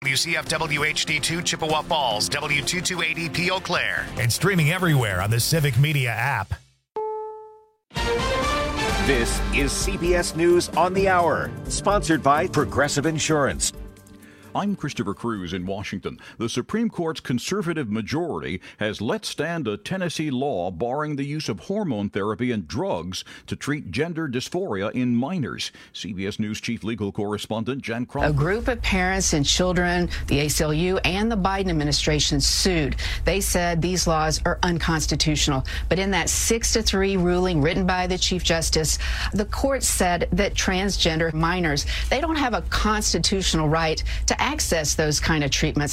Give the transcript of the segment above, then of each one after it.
WCFW HD2 Chippewa Falls, W2280P Eau Claire, and streaming everywhere on the Civic Media app. This is CBS News on the Hour, sponsored by Progressive Insurance. I'm Christopher Cruz in Washington. The Supreme Court's conservative majority has let stand a Tennessee law barring the use of hormone therapy and drugs to treat gender dysphoria in minors. CBS News chief legal correspondent Jan Crawford. A group of parents and children, the ACLU and the Biden administration sued. They said these laws are unconstitutional. But in that 6-3 ruling written by the Chief Justice, the court said that transgender minors, they don't have a constitutional right to access those kind of treatments.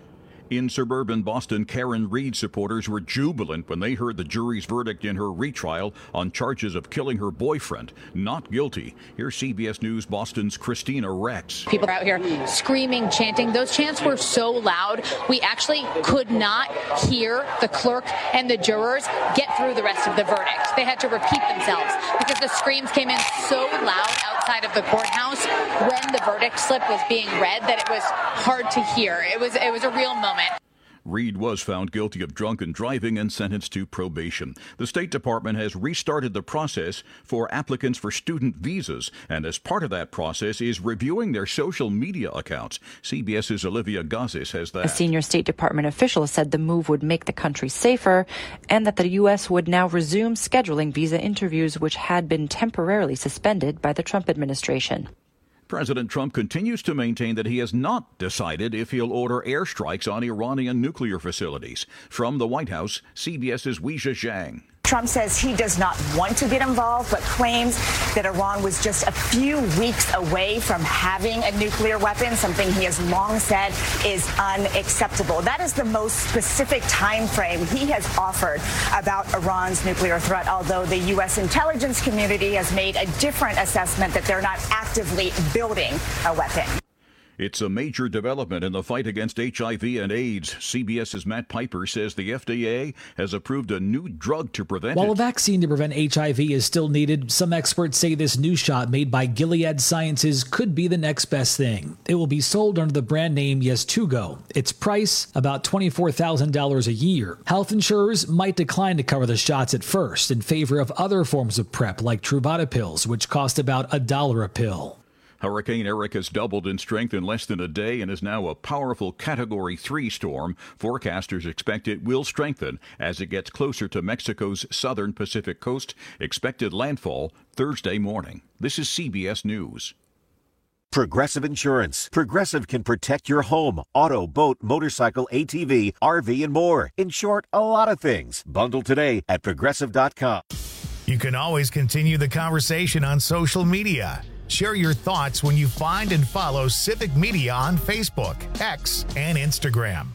In suburban Boston, Karen Reed supporters were jubilant when they heard the jury's verdict in her retrial on charges of killing her boyfriend. Not guilty. Here's CBS News Boston's Christina Rex. People out here screaming, chanting. Those chants were so loud, we actually could not hear the clerk and the jurors get through the rest of the verdict. They had to repeat themselves because the screams came in so loud outside of the courthouse when the verdict slip was being read that it was hard to hear. It was a real moment. Reed was found guilty of drunken driving and sentenced to probation. The State Department has restarted the process for applicants for student visas, and as part of that process is reviewing their social media accounts. CBS's Olivia Gazis has that. A senior State Department official said the move would make the country safer and that the U.S. would now resume scheduling visa interviews, which had been temporarily suspended by the Trump administration. President Trump continues to maintain that he has not decided if he'll order airstrikes on Iranian nuclear facilities. From the White House, CBS's Weijia Zhang. Trump says he does not want to get involved, but claims that Iran was just a few weeks away from having a nuclear weapon, something he has long said is unacceptable. That is the most specific time frame he has offered about Iran's nuclear threat, although the U.S. intelligence community has made a different assessment that they're not actively building a weapon. It's a major development in the fight against HIV and AIDS. CBS's Matt Piper says the FDA has approved a new drug to prevent it. While a vaccine to prevent HIV is still needed, some experts say this new shot made by Gilead Sciences could be the next best thing. It will be sold under the brand name Yeztugo. Its price, about $24,000 a year. Health insurers might decline to cover the shots at first in favor of other forms of PrEP like Truvada pills, which cost about $1 a pill. Hurricane Eric has doubled in strength in less than a day and is now a powerful Category 3 storm. Forecasters expect it will strengthen as it gets closer to Mexico's southern Pacific coast. Expected landfall Thursday morning. This is CBS News. Progressive Insurance. Progressive can protect your home, auto, boat, motorcycle, ATV, RV, and more. In short, a lot of things. Bundle today at Progressive.com. You can always continue the conversation on social media. Share your thoughts when you find and follow Civic Media on Facebook, X, and Instagram.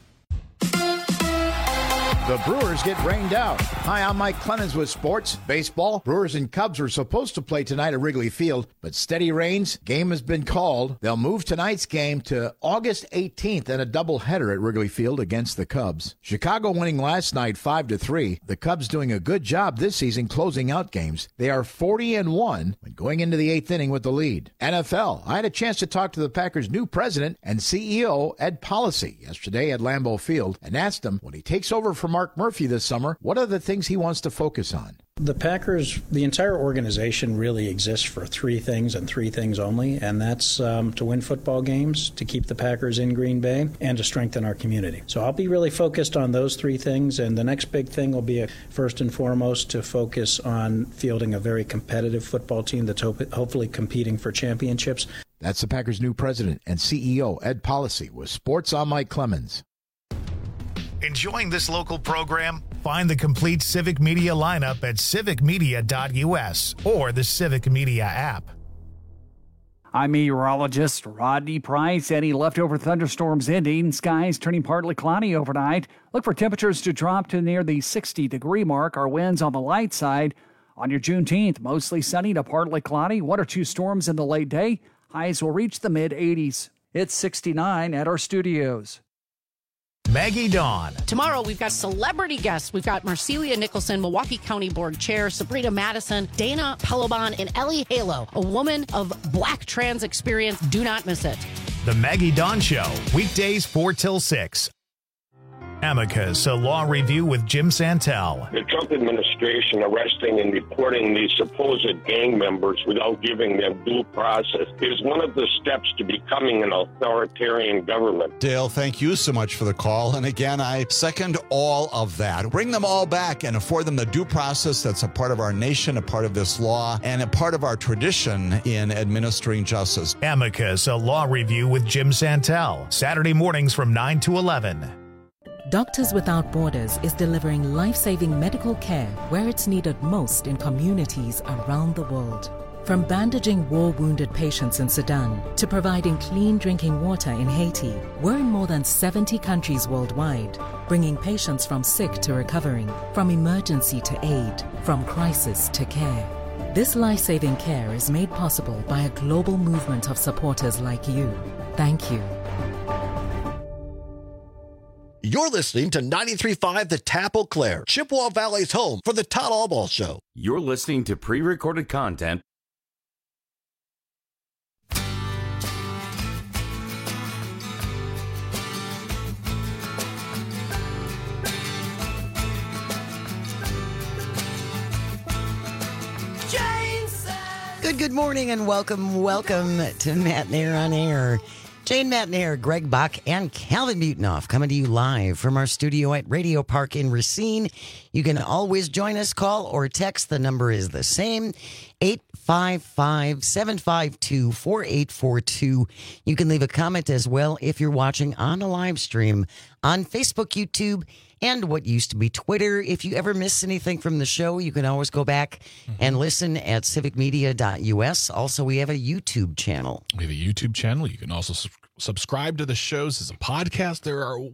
The Brewers get rained out. Hi, I'm Mike Clemens with sports. Baseball, Brewers and Cubs were supposed to play tonight at Wrigley Field, but steady rains, game has been called. They'll move tonight's game to August 18th and a doubleheader at Wrigley Field against the Cubs. Chicago winning last night 5-3. The Cubs doing a good job this season closing out games. They are 40-1 when going into the 8th inning with the lead. NFL, I had a chance to talk to the Packers' new president and CEO, Ed Policy, yesterday at Lambeau Field and asked him when he takes over from Mark Murphy this summer, what are the things he wants to focus on? The Packers, the entire organization really exists for three things and three things only, and that's to win football games, to keep the Packers in Green Bay, and to strengthen our community. So I'll be really focused on those three things, and the next big thing will be, first and foremost, to focus on fielding a very competitive football team that's hopefully competing for championships. That's the Packers' new president and CEO, Ed Policy, with Sports. I'm Mike Clemens. Enjoying this local program? Find the complete Civic Media lineup at civicmedia.us or the Civic Media app. I'm meteorologist Rodney Price. Any leftover thunderstorms ending. Skies turning partly cloudy overnight. Look for temperatures to drop to near the 60-degree mark. Our winds on the light side. On your Juneteenth, mostly sunny to partly cloudy. 1 or 2 storms in the late day. Highs will reach the mid-80s. It's 69 at our studios. Maggie Dawn. Tomorrow, we've got celebrity guests. We've got Marcelia Nicholson, Milwaukee County Board Chair, Sabrina Madison, Dana Pelobon, and Ellie Halo, a woman of Black trans experience. Do not miss it. The Maggie Dawn Show, weekdays 4 till 6. Amicus, a law review with Jim Santel. The Trump administration arresting and deporting these supposed gang members without giving them due process is one of the steps to becoming an authoritarian government. Dale, thank you so much for the call. And again, I second all of that. Bring them all back and afford them the due process that's a part of our nation, a part of this law, and a part of our tradition in administering justice. Amicus, a law review with Jim Santel. Saturday mornings from 9 to 11. Doctors Without Borders is delivering life-saving medical care where it's needed most in communities around the world. From bandaging war-wounded patients in Sudan to providing clean drinking water in Haiti, we're in more than 70 countries worldwide, bringing patients from sick to recovering, from emergency to aid, from crisis to care. This life-saving care is made possible by a global movement of supporters like you. Thank you. You're listening to 93.5 The Tap Eau Claire, Chippewa Valley's home for the Todd Albaugh Show. You're listening to pre-recorded content. Good morning and welcome to Matt Nair on Air. Jane Matt Nair, Greg Bach, and Calvin Mutenoff coming to you live from our studio at Radio Park in Racine. You can always join us, call or text. The number is the same, 855-752-4842. You can leave a comment as well if you're watching on a live stream on Facebook, YouTube, and what used to be Twitter. If you ever miss anything from the show, you can always go back and listen at civicmedia.us. Also, we have a YouTube channel. We have a YouTube channel. You can also subscribe to the shows as a podcast. There are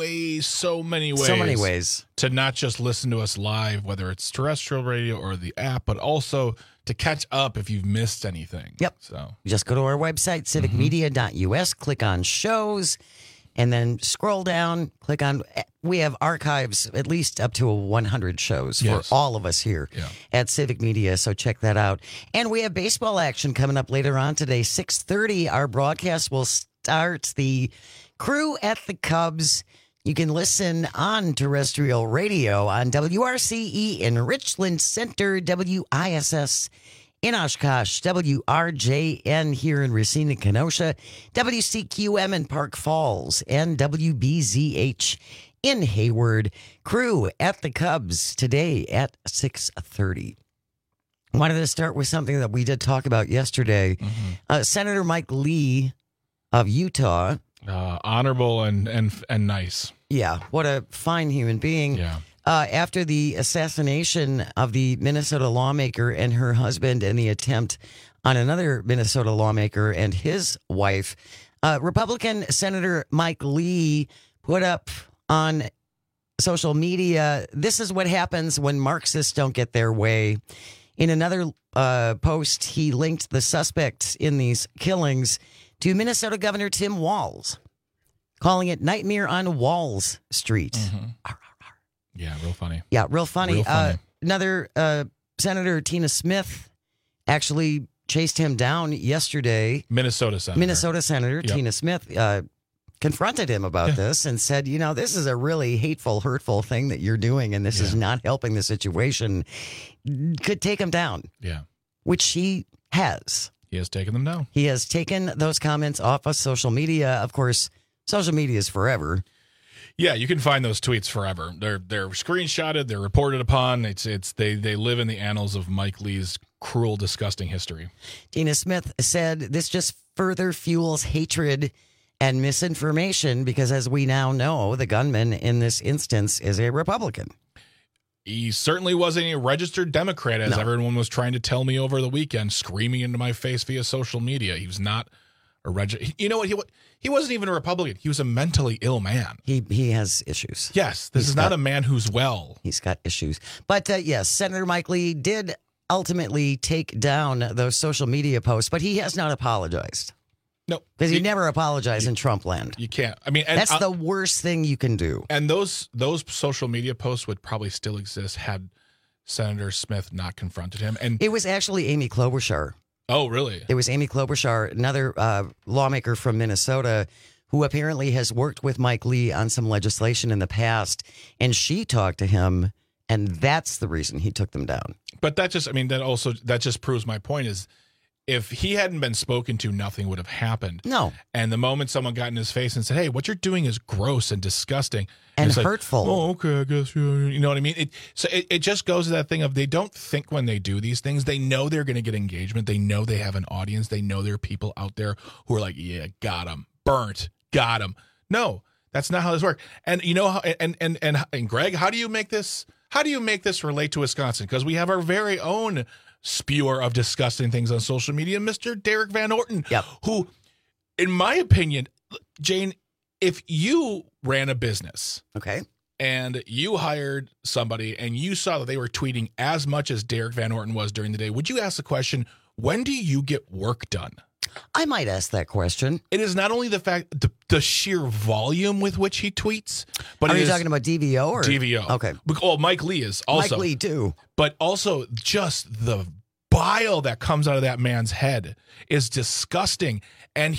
so many ways to not just listen to us live, whether it's terrestrial radio or the app, but also to catch up if you've missed anything. Yep. So just go to our website, civicmedia.us, click on shows, and then scroll down, click on, we have archives, at least up to 100 shows for all of us here at Civic Media, so check that out. And we have baseball action coming up later on today, 6:30. Our broadcast will start. The Crew at the Cubs. You can listen on terrestrial radio on WRCE in Richland Center, WISS in Oshkosh, WRJN here in Racine and Kenosha, WCQM in Park Falls, and WBZH in Hayward. Crew at the Cubs today at 6:30. I wanted to start with something that we did talk about yesterday. Senator Mike Lee of Utah. Honorable and nice. Yeah, what a fine human being. Yeah. After the assassination of the Minnesota lawmaker and her husband and the attempt on another Minnesota lawmaker and his wife, Republican Senator Mike Lee put up on social media, "This is what happens when Marxists don't get their way." In another post, he linked the suspects in these killings to Minnesota Governor Tim Walz, calling it Nightmare on Walls Street. Yeah, real funny. Yeah, real funny. Another Senator Tina Smith actually chased him down yesterday. Minnesota Senator Tina Smith confronted him about this and said, this is a really hateful, hurtful thing that you're doing, and this is not helping the situation. Could take him down. Yeah. Which he has. He has taken them down. He has taken those comments off of social media. Of course, social media is forever. Yeah, you can find those tweets forever. They're screenshotted. They're reported upon. They live in the annals of Mike Lee's cruel, disgusting history. Tina Smith said this just further fuels hatred and misinformation because, as we now know, the gunman in this instance is a Republican. He certainly wasn't a registered Democrat, as everyone was trying to tell me over the weekend, screaming into my face via social media. He was not a registered. You know what? He wasn't even a Republican. He was a mentally ill man. He has issues. Yes, this is not a man who's well. He's got issues. But yes, Senator Mike Lee did ultimately take down those social media posts, but he has not apologized. No, because he never apologized in Trump land. You can't. I mean, that's the worst thing you can do. And those social media posts would probably still exist had Senator Smith not confronted him. And it was actually Amy Klobuchar Oh, really? There was Amy Klobuchar, another lawmaker from Minnesota, who apparently has worked with Mike Lee on some legislation in the past, and she talked to him, and that's the reason he took them down. But that just proves my point is, if he hadn't been spoken to, nothing would have happened. No. And the moment someone got in his face and said, hey, what you're doing is gross and disgusting. And it's hurtful. Like, oh, okay, I guess, you know what I mean? It just goes to that thing of they don't think when they do these things. They know they're going to get engagement. They know they have an audience. They know there are people out there who are like, yeah, got him. Burnt. Got him. No, that's not how this works. And you know how, and Greg, how do you make this relate to Wisconsin? Because we have our very own spewer of disgusting things on social media, Mr. Derek Van Orton, who, in my opinion, Jane, if you ran a business, okay, and you hired somebody and you saw that they were tweeting as much as Derek Van Orton was during the day, would you ask the question, when do you get work done? I might ask that question. It is not only the fact, the sheer volume with which he tweets, but are you talking about DVO or DVO? Okay. Well, Mike Lee is also. Mike Lee too. But also just the bile that comes out of that man's head is disgusting. And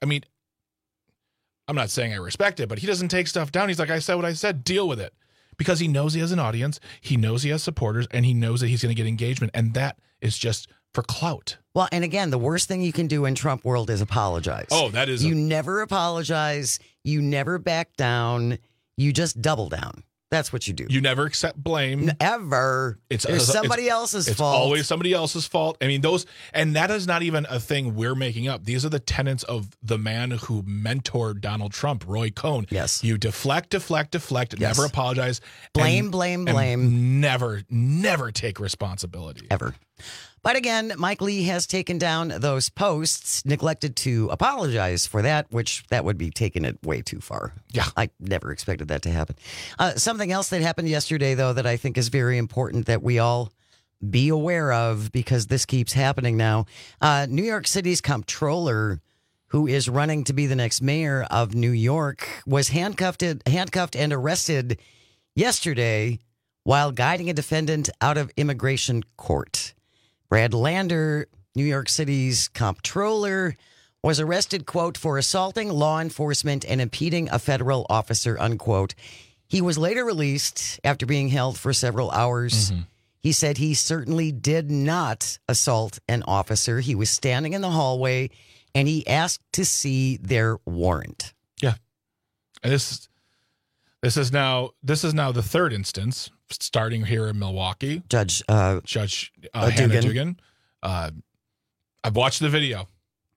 I'm not saying I respect it, but he doesn't take stuff down. He's like, I said what I said, deal with it. Because he knows he has an audience, he knows he has supporters, and he knows that he's going to get engagement. And that is just for clout. Well, and again, the worst thing you can do in Trump world is apologize. Oh, that is. You never apologize. You never back down. You just double down. That's what you do. You never accept blame. Ever. It's somebody else's fault. It's always somebody else's fault. I mean, and that is not even a thing we're making up. These are the tenets of the man who mentored Donald Trump, Roy Cohn. Yes. You deflect, yes. Never apologize. Blame. Never take responsibility. Ever. But again, Mike Lee has taken down those posts, neglected to apologize for that, which that would be taking it way too far. Yeah. I never expected that to happen. Something else that happened yesterday, though, that I think is very important that we all be aware of, because this keeps happening now. New York City's comptroller, who is running to be the next mayor of New York, was handcuffed and arrested yesterday while guiding a defendant out of immigration court. Brad Lander, New York City's comptroller, was arrested, quote, for assaulting law enforcement and impeding a federal officer, unquote. He was later released after being held for several hours. Mm-hmm. He said he certainly did not assault an officer. He was standing in the hallway and he asked to see their warrant. Yeah. And this is now the third instance, starting here in Milwaukee. Judge Hannah Dugan. I've watched the video.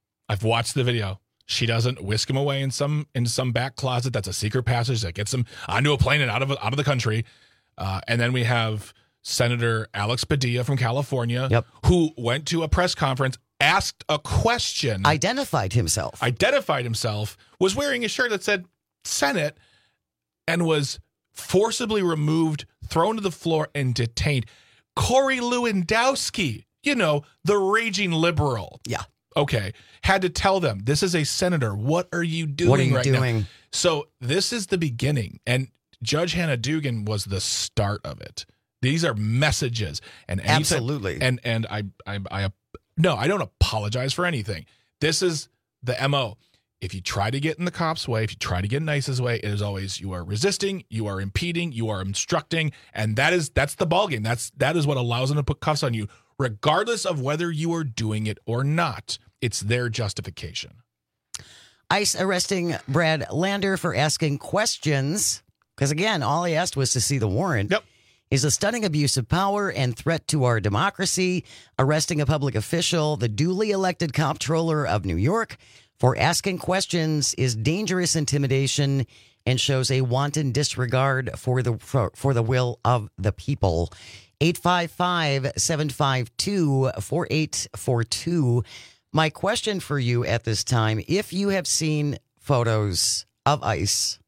She doesn't whisk him away in some back closet. That's a secret passage that gets him onto a plane and out of the country. And then we have Senator Alex Padilla from California, who went to a press conference, asked a question, identified himself, was wearing a shirt that said Senate, and was forcibly removed, thrown to the floor, and detained. Corey Lewandowski, the raging liberal. Yeah. Okay. Had to tell them, this is a senator. What are you doing now? So this is the beginning. And Judge Hannah Dugan was the start of it. These are messages. And absolutely. And I don't apologize for anything. This is the MO. If you try to get in the cop's way, if you try to get in ICE's way, it is always you are resisting, you are impeding, you are obstructing, and that's the ballgame. That is what allows them to put cuffs on you, regardless of whether you are doing it or not. It's their justification. ICE arresting Brad Lander for asking questions, because again, all he asked was to see the warrant. Yep. Is a stunning abuse of power and threat to our democracy. Arresting a public official, the duly elected comptroller of New York, for asking questions is dangerous intimidation and shows a wanton disregard for the will of the people. 855-752-4842. My question for you at this time, if you have seen photos of ICE,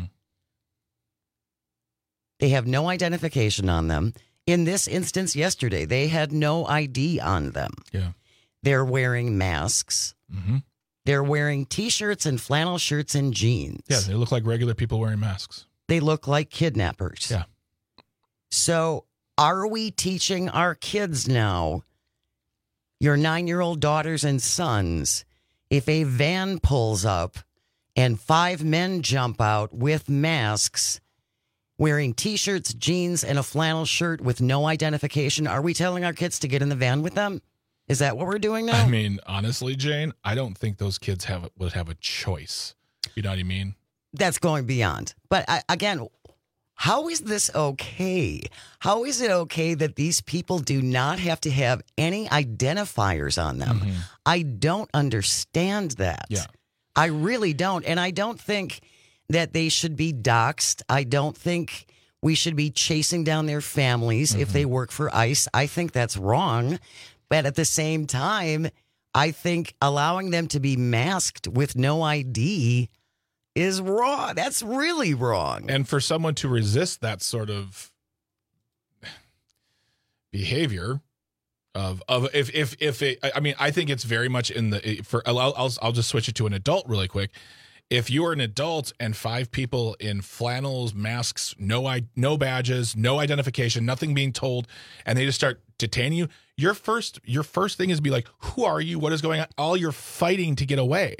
they have no identification on them. In this instance yesterday, they had no ID on them. Yeah. They're wearing masks. Mm-hmm. They're wearing T-shirts and flannel shirts and jeans. Yeah, they look like regular people wearing masks. They look like kidnappers. Yeah. So are we teaching our kids now your 9-year-old daughters and sons, if a van pulls up and 5 men jump out with masks, wearing T-shirts, jeans, and a flannel shirt with no identification, are we telling our kids to get in the van with them? Is that what we're doing now? I mean, honestly, Jane, I don't think those kids would have a choice. You know what I mean? That's going beyond. But again, how is this okay? How is it okay that these people do not have to have any identifiers on them? Mm-hmm. I don't understand that. Yeah. I really don't. And I don't think that they should be doxxed. I don't think we should be chasing down their families if they work for ICE. I think that's wrong. But at the same time, I think allowing them to be masked with no ID is wrong. That's really wrong. And for someone to resist that sort of behavior I think it's very much in the I'll just switch it to an adult really quick. If you are an adult and 5 people in flannels, masks, no badges, no identification, nothing being told, and they just start detaining you, your first thing is to be like, who are you? What is going on? All you're fighting to get away.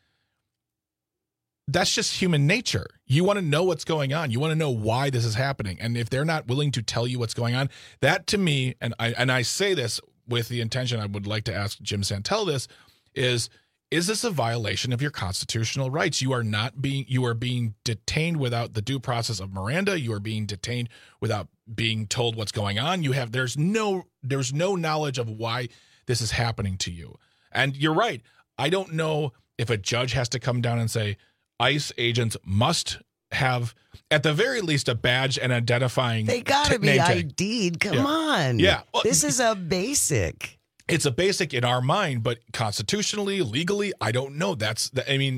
That's just human nature. You want to know what's going on. You want to know why this is happening. And if they're not willing to tell you what's going on, that to me, and I say this with the intention, I would like to ask Jim Santel this, is this a violation of your constitutional rights? You are being detained without the due process of Miranda. You are being detained without being told what's going on. There's no knowledge of why this is happening to you. And you're right. I don't know if a judge has to come down and say, ICE agents must have, at the very least, a badge and identifying. They got to be ID'd. Come on. Yeah. Well, this is a basic. It's a basic in our mind, but constitutionally, legally, I don't know. It's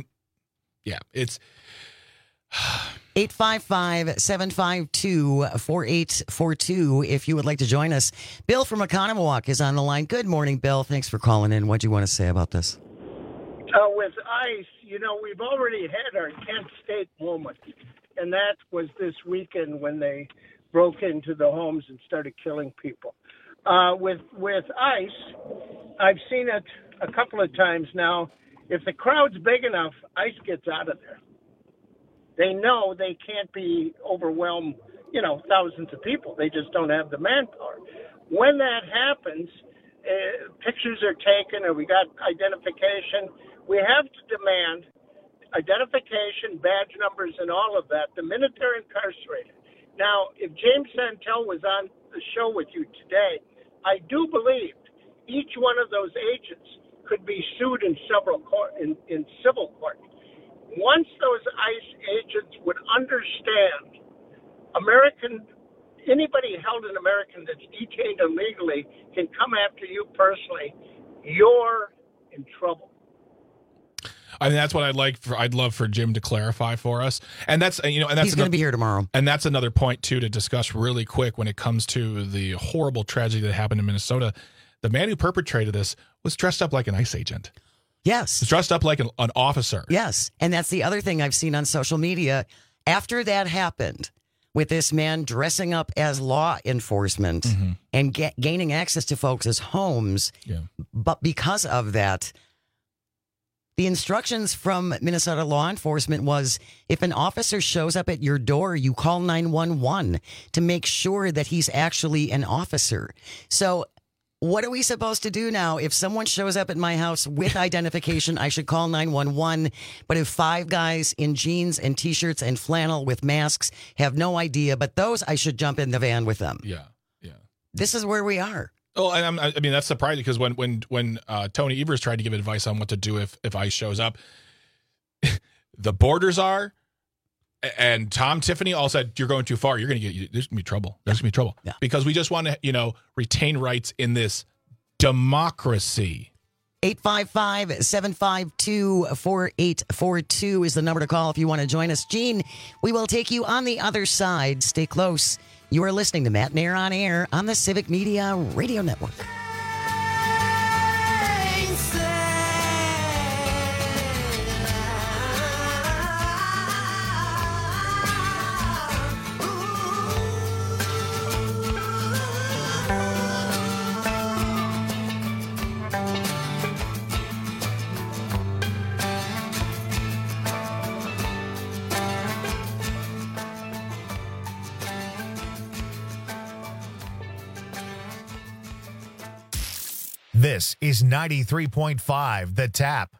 855-752-4842 if you would like to join us. Bill from Oconomowoc is on the line. Good morning, Bill. Thanks for calling in. What do you want to say about this? With ICE, we've already had our Kent State moment, and that was this weekend when they broke into the homes and started killing people. With ICE, I've seen it a couple of times now. If the crowd's big enough, ICE gets out of there. They know they can't be overwhelmed, thousands of people. They just don't have the manpower. When that happens, pictures are taken or we got identification. We have to demand identification, badge numbers, and all of that the minute they're incarcerated. Now, if James Santel was on the show with you today, I do believe each one of those agents could be sued in civil court. Once those ICE agents would understand anybody held in America that's detained illegally can come after you personally, you're in trouble. I mean, that's what I'd love for Jim to clarify for us. And that's, he's going to be here tomorrow. And that's another point too, to discuss really quick when it comes to the horrible tragedy that happened in Minnesota. The man who perpetrated this was dressed up like an ICE agent. Yes. He's dressed up like an officer. Yes. And that's the other thing I've seen on social media. After that happened, with this man dressing up as law enforcement and gaining access to folks' homes. Yeah. But because of that, the instructions from Minnesota law enforcement was if an officer shows up at your door, you call 911 to make sure that he's actually an officer. So what are we supposed to do now? If someone shows up at my house with identification, I should call 911. But if 5 guys in jeans and T-shirts and flannel with masks have no idea, but those, I should jump in the van with them. Yeah. This is where we are. Oh, and that's surprising because when Tony Evers tried to give advice on what to do if ICE shows up, the borders are, and Tom Tiffany all said, you're going too far. There's going to be trouble. There's going to be trouble. Yeah. Because we just want to, retain rights in this democracy. 855-752-4842 is the number to call if you want to join us. Gene, we will take you on the other side. Stay close. You are listening to Matt Nair on Air on the Civic Media Radio Network. This is 93.5 The Tap.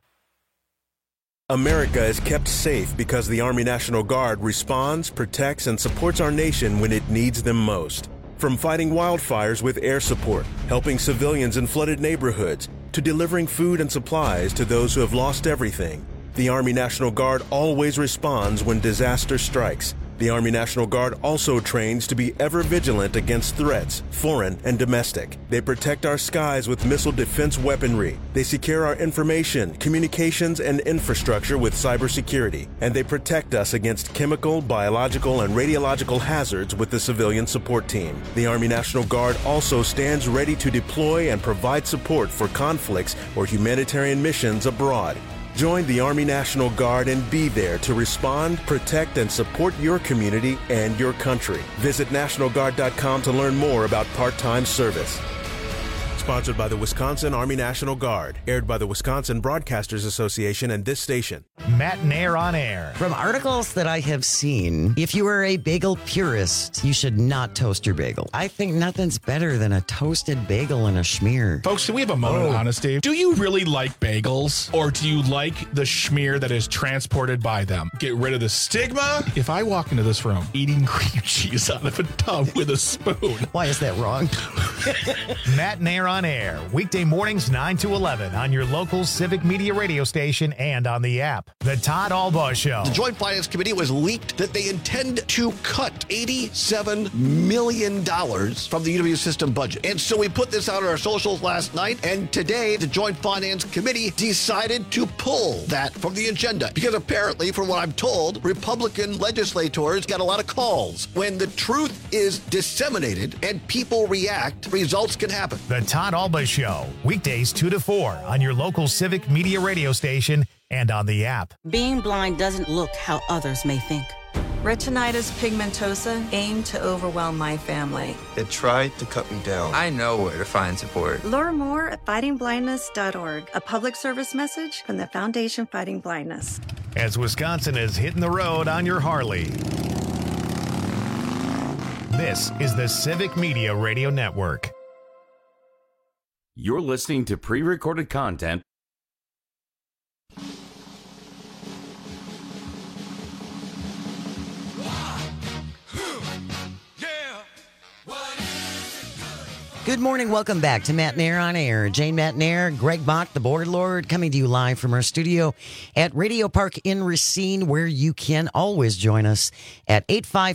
America is kept safe because the Army National Guard responds, protects, and supports our nation when it needs them most. From fighting wildfires with air support, helping civilians in flooded neighborhoods, to delivering food and supplies to those who have lost everything, the Army National Guard always responds when disaster strikes. The Army National Guard also trains to be ever vigilant against threats, foreign and domestic. They protect our skies with missile defense weaponry. They secure our information, communications, and infrastructure with cybersecurity. And they protect us against chemical, biological, and radiological hazards with the civilian support team. The Army National Guard also stands ready to deploy and provide support for conflicts or humanitarian missions abroad. Join the Army National Guard and be there to respond, protect, and support your community and your country. Visit NationalGuard.com to learn more about part-time service. Sponsored by the Wisconsin Army National Guard. Aired by the Wisconsin Broadcasters Association and this station. Matt Nair on air. From articles that I have seen, if you are a bagel purist, you should not toast your bagel. I think nothing's better than a toasted bagel and a schmear. Folks, can we have a moment of honesty? Do you really like bagels, or do you like the schmear that is transported by them? Get rid of the stigma. If I walk into this room eating cream cheese out of a tub with a spoon. Why is that wrong? Matt Nair on air, weekday mornings 9 to 11 on your local Civic Media radio station and on the app. The Todd Albaugh Show. The Joint Finance Committee was leaked that they intend to cut $87 million from the UW system budget. And so we put this out on our socials last night, and today the Joint Finance Committee decided to pull that from the agenda. Because apparently, from what I'm told, Republican legislators got a lot of calls. When the truth is disseminated and people react, results can happen. The Todd Albaugh Show, weekdays 2 to 4 on your local Civic Media radio station and on the app. Being blind doesn't look how others may think. Retinitis pigmentosa aimed to overwhelm my family. It tried to cut me down. I know where to find support. Learn more at fightingblindness.org, a public service message from the Foundation Fighting Blindness. As Wisconsin is hitting the road on your Harley. This is the Civic Media Radio Network. You're listening to pre-recorded content. Good morning. Welcome back to Matt Nair on Air. Jane Matt Nair, Greg Bach, the board lord, coming to you live from our studio at Radio Park in Racine, where you can always join us at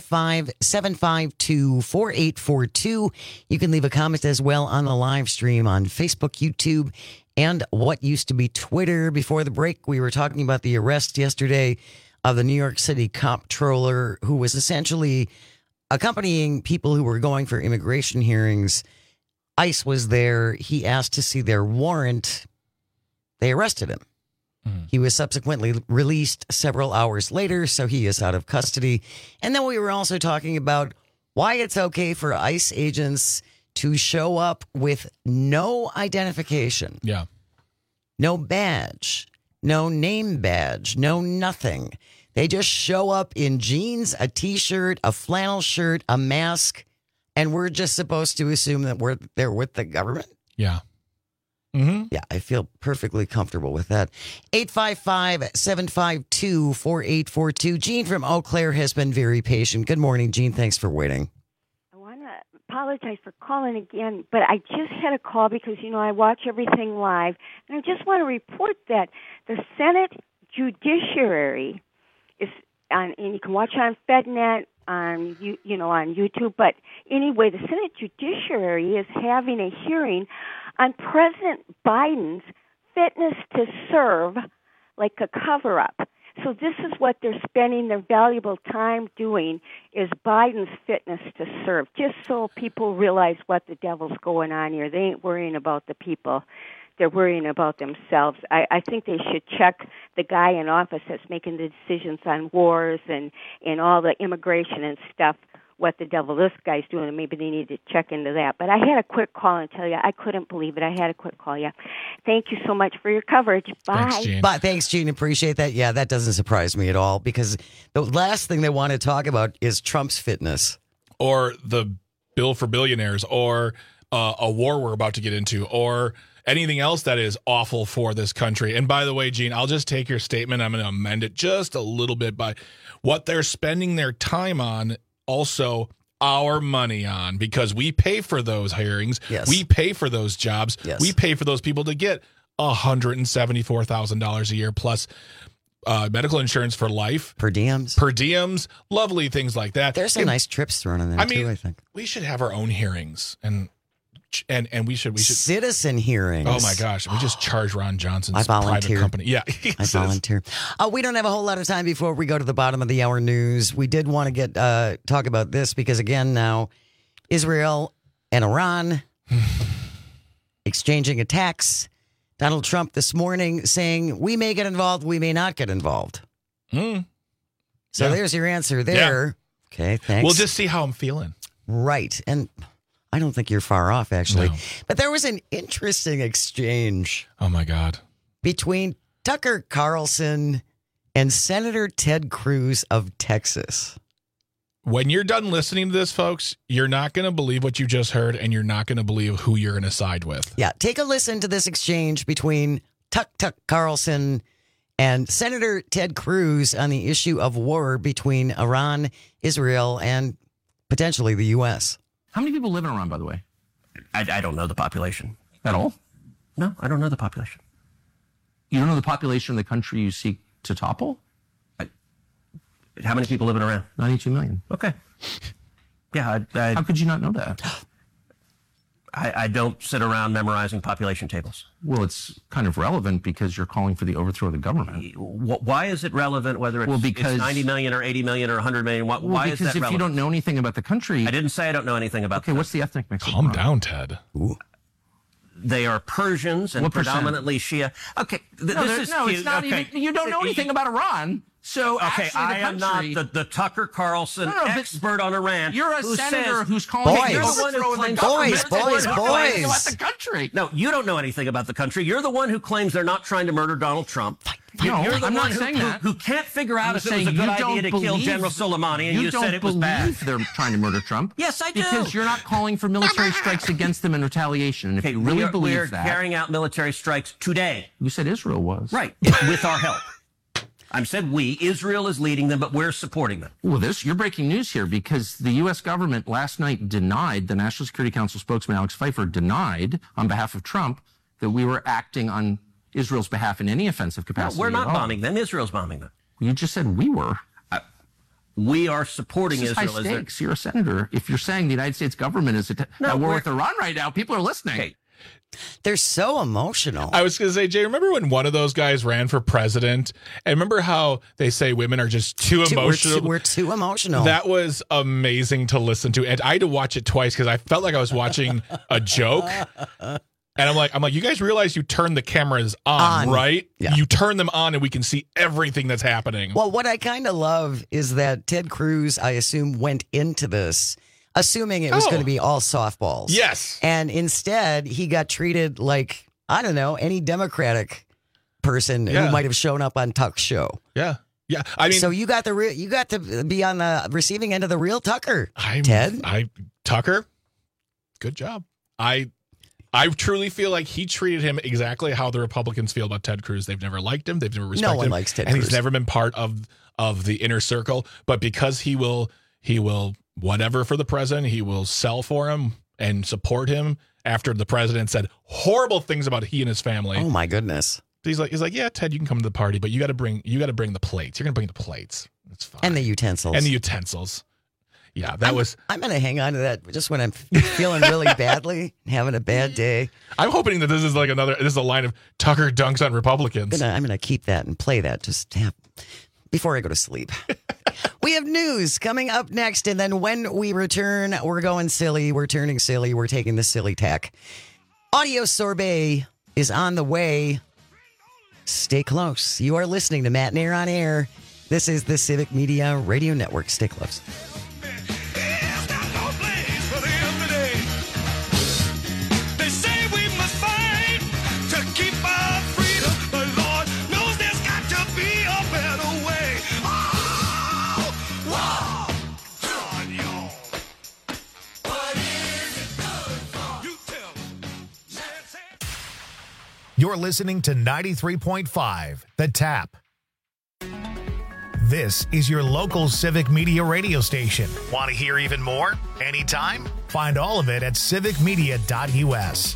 855-752-4842. You can leave a comment as well on the live stream on Facebook, YouTube, and what used to be Twitter. Before the break, we were talking about the arrest yesterday of the New York City comptroller who was essentially accompanying people who were going for immigration hearings. ICE was there. He asked to see their warrant. They arrested him. He was subsequently released several hours later, so he is out of custody. And then we were also talking about why it's okay for ICE agents to show up with no identification. Yeah. No badge, no name badge, no nothing. They just show up in jeans, a T-shirt, a flannel shirt, a mask, and we're just supposed to assume that they're with the government? Yeah. Yeah, I feel perfectly comfortable with that. 855-752-4842. Jean from Eau Claire has been very patient. Good morning, Jean. Thanks for waiting. I want to apologize for calling again, but I just had a call because, I watch everything live, and I just want to report that the Senate Judiciary is on, and you can watch on FedNet, on on YouTube. But anyway, the Senate Judiciary is having a hearing on President Biden's fitness to serve, like a cover-up. So this is what they're spending their valuable time doing, is Biden's fitness to serve, just so people realize what the devil's going on here. They ain't worrying about the people. They're worrying about themselves. I think they should check the guy in office that's making the decisions on wars and all the immigration and stuff, what the devil this guy's doing, and maybe they need to check into that. But I had a quick call and tell you, I couldn't believe it. I had a quick call you. Thank you so much for your coverage. Bye. Thanks, Jean. Bye. Thanks, Jean. Appreciate that. Yeah, that doesn't surprise me at all, because the last thing they want to talk about is Trump's fitness. Or the bill for billionaires, or a war we're about to get into, or anything else that is awful for this country. And by the way, Gene, I'll just take your statement. I'm going to amend it just a little bit by what they're spending their time on, also our money on, because we pay for those hearings. Yes. We pay for those jobs. Yes. We pay for those people to get $174,000 a year plus medical insurance for life. Per diems. Lovely things like that. There's some nice trips thrown in there, too, I think. We should have our own hearings, and we should citizen hearings. Oh my gosh, we just charge Ron Johnson's private company. Yeah, I volunteer. We don't have a whole lot of time before we go to the bottom of the hour news. We did want to talk about this because again now, Israel and Iran exchanging attacks. Donald Trump this morning saying we may get involved, we may not get involved. So there's your answer there. Yeah. Okay, thanks. We'll just see how I'm feeling. Right, and I don't think you're far off, actually. No. But there was an interesting exchange. Oh, my God. Between Tucker Carlson and Senator Ted Cruz of Texas. When you're done listening to this, folks, you're not going to believe what you just heard, and you're not going to believe who you're going to side with. Yeah, take a listen to this exchange between Tuck Carlson and Senator Ted Cruz on the issue of war between Iran, Israel, and potentially the U.S. How many people live in Iran, by the way? I don't know the population. At all? No, I don't know the population. You don't know the population of the country you seek to topple? How many people live in Iran? 92 million. Okay. Yeah. How could you not know that? I don't sit around memorizing population tables. Well, it's kind of relevant because you're calling for the overthrow of the government. Why is it relevant whether it's 90 million or 80 million or 100 million? Why is that relevant? Because if you don't know anything about the country... I didn't say I don't know anything about the country. What's the ethnic mix? Calm down, Ted. Ooh. They are Persians and predominantly Shia. Okay, this is cute. It's not even... You don't know anything about Iran. So I am not the Tucker Carlson expert on Iran. You're a senator who's calling you're the one who claims boys about the country. No, you don't know anything about the country. You're the one who claims they're not trying to murder Donald Trump. You're the one who can't figure out if it was a good idea to kill General Soleimani, and you said it was bad. They're trying to murder Trump. Yes, I do. Because you're not calling for military strikes against them in retaliation. And if you really believe that, we're carrying out military strikes today. You said Israel was right with our help. I said we. Israel is leading them, but we're supporting them. Well, you're breaking news here because the U.S. government last night denied, the National Security Council spokesman Alex Pfeiffer denied on behalf of Trump that we were acting on Israel's behalf in any offensive capacity. No, we're not bombing them. Israel's bombing them. You just said we were. We are supporting Israel. High stakes. You're a senator. If you're saying the United States government is at war with Iran right now, people are listening. Okay. They're so emotional. I was going to say, Jay, remember when one of those guys ran for president? And remember how they say women are just too emotional? We're too emotional. That was amazing to listen to. And I had to watch it twice because I felt like I was watching a joke. And I'm like, you guys realize you turn the cameras on, right? Yeah. You turn them on and we can see everything that's happening. Well, what I kind of love is that Ted Cruz, I assume, went into this assuming it was going to be all softballs. Yes. And instead, he got treated like, I don't know, any Democratic person who might have shown up on Tuck's show. Yeah. Yeah. I mean, so you got to be on the receiving end of the real Tucker, Ted. Tucker, good job. I truly feel like he treated him exactly how the Republicans feel about Ted Cruz. They've never liked him. They've never respected him. No one likes Ted Cruz. And he's never been part of the inner circle. But because he will whatever for the president, he will sell for him and support him after the president said horrible things about he and his family. Oh my goodness. He's like, yeah, Ted, you can come to the party, but you got to bring the plates. You're going to bring the plates. That's fine. And the utensils. Yeah, I'm going to hang on to that just when I'm feeling really badly, having a bad day. I'm hoping that this is a line of Tucker dunks on Republicans. I'm going to keep that and play that before I go to sleep. We have news coming up next, and then when we return, we're going silly. We're turning silly. We're taking the silly tack. Audio Sorbet is on the way. Stay close. You are listening to Matt and Air on Air. This is the Civic Media Radio Network. Stay close. You're listening to 93.5 The Tap. This is your local civic media radio station. Want to hear even more? Anytime? Find all of it at civicmedia.us.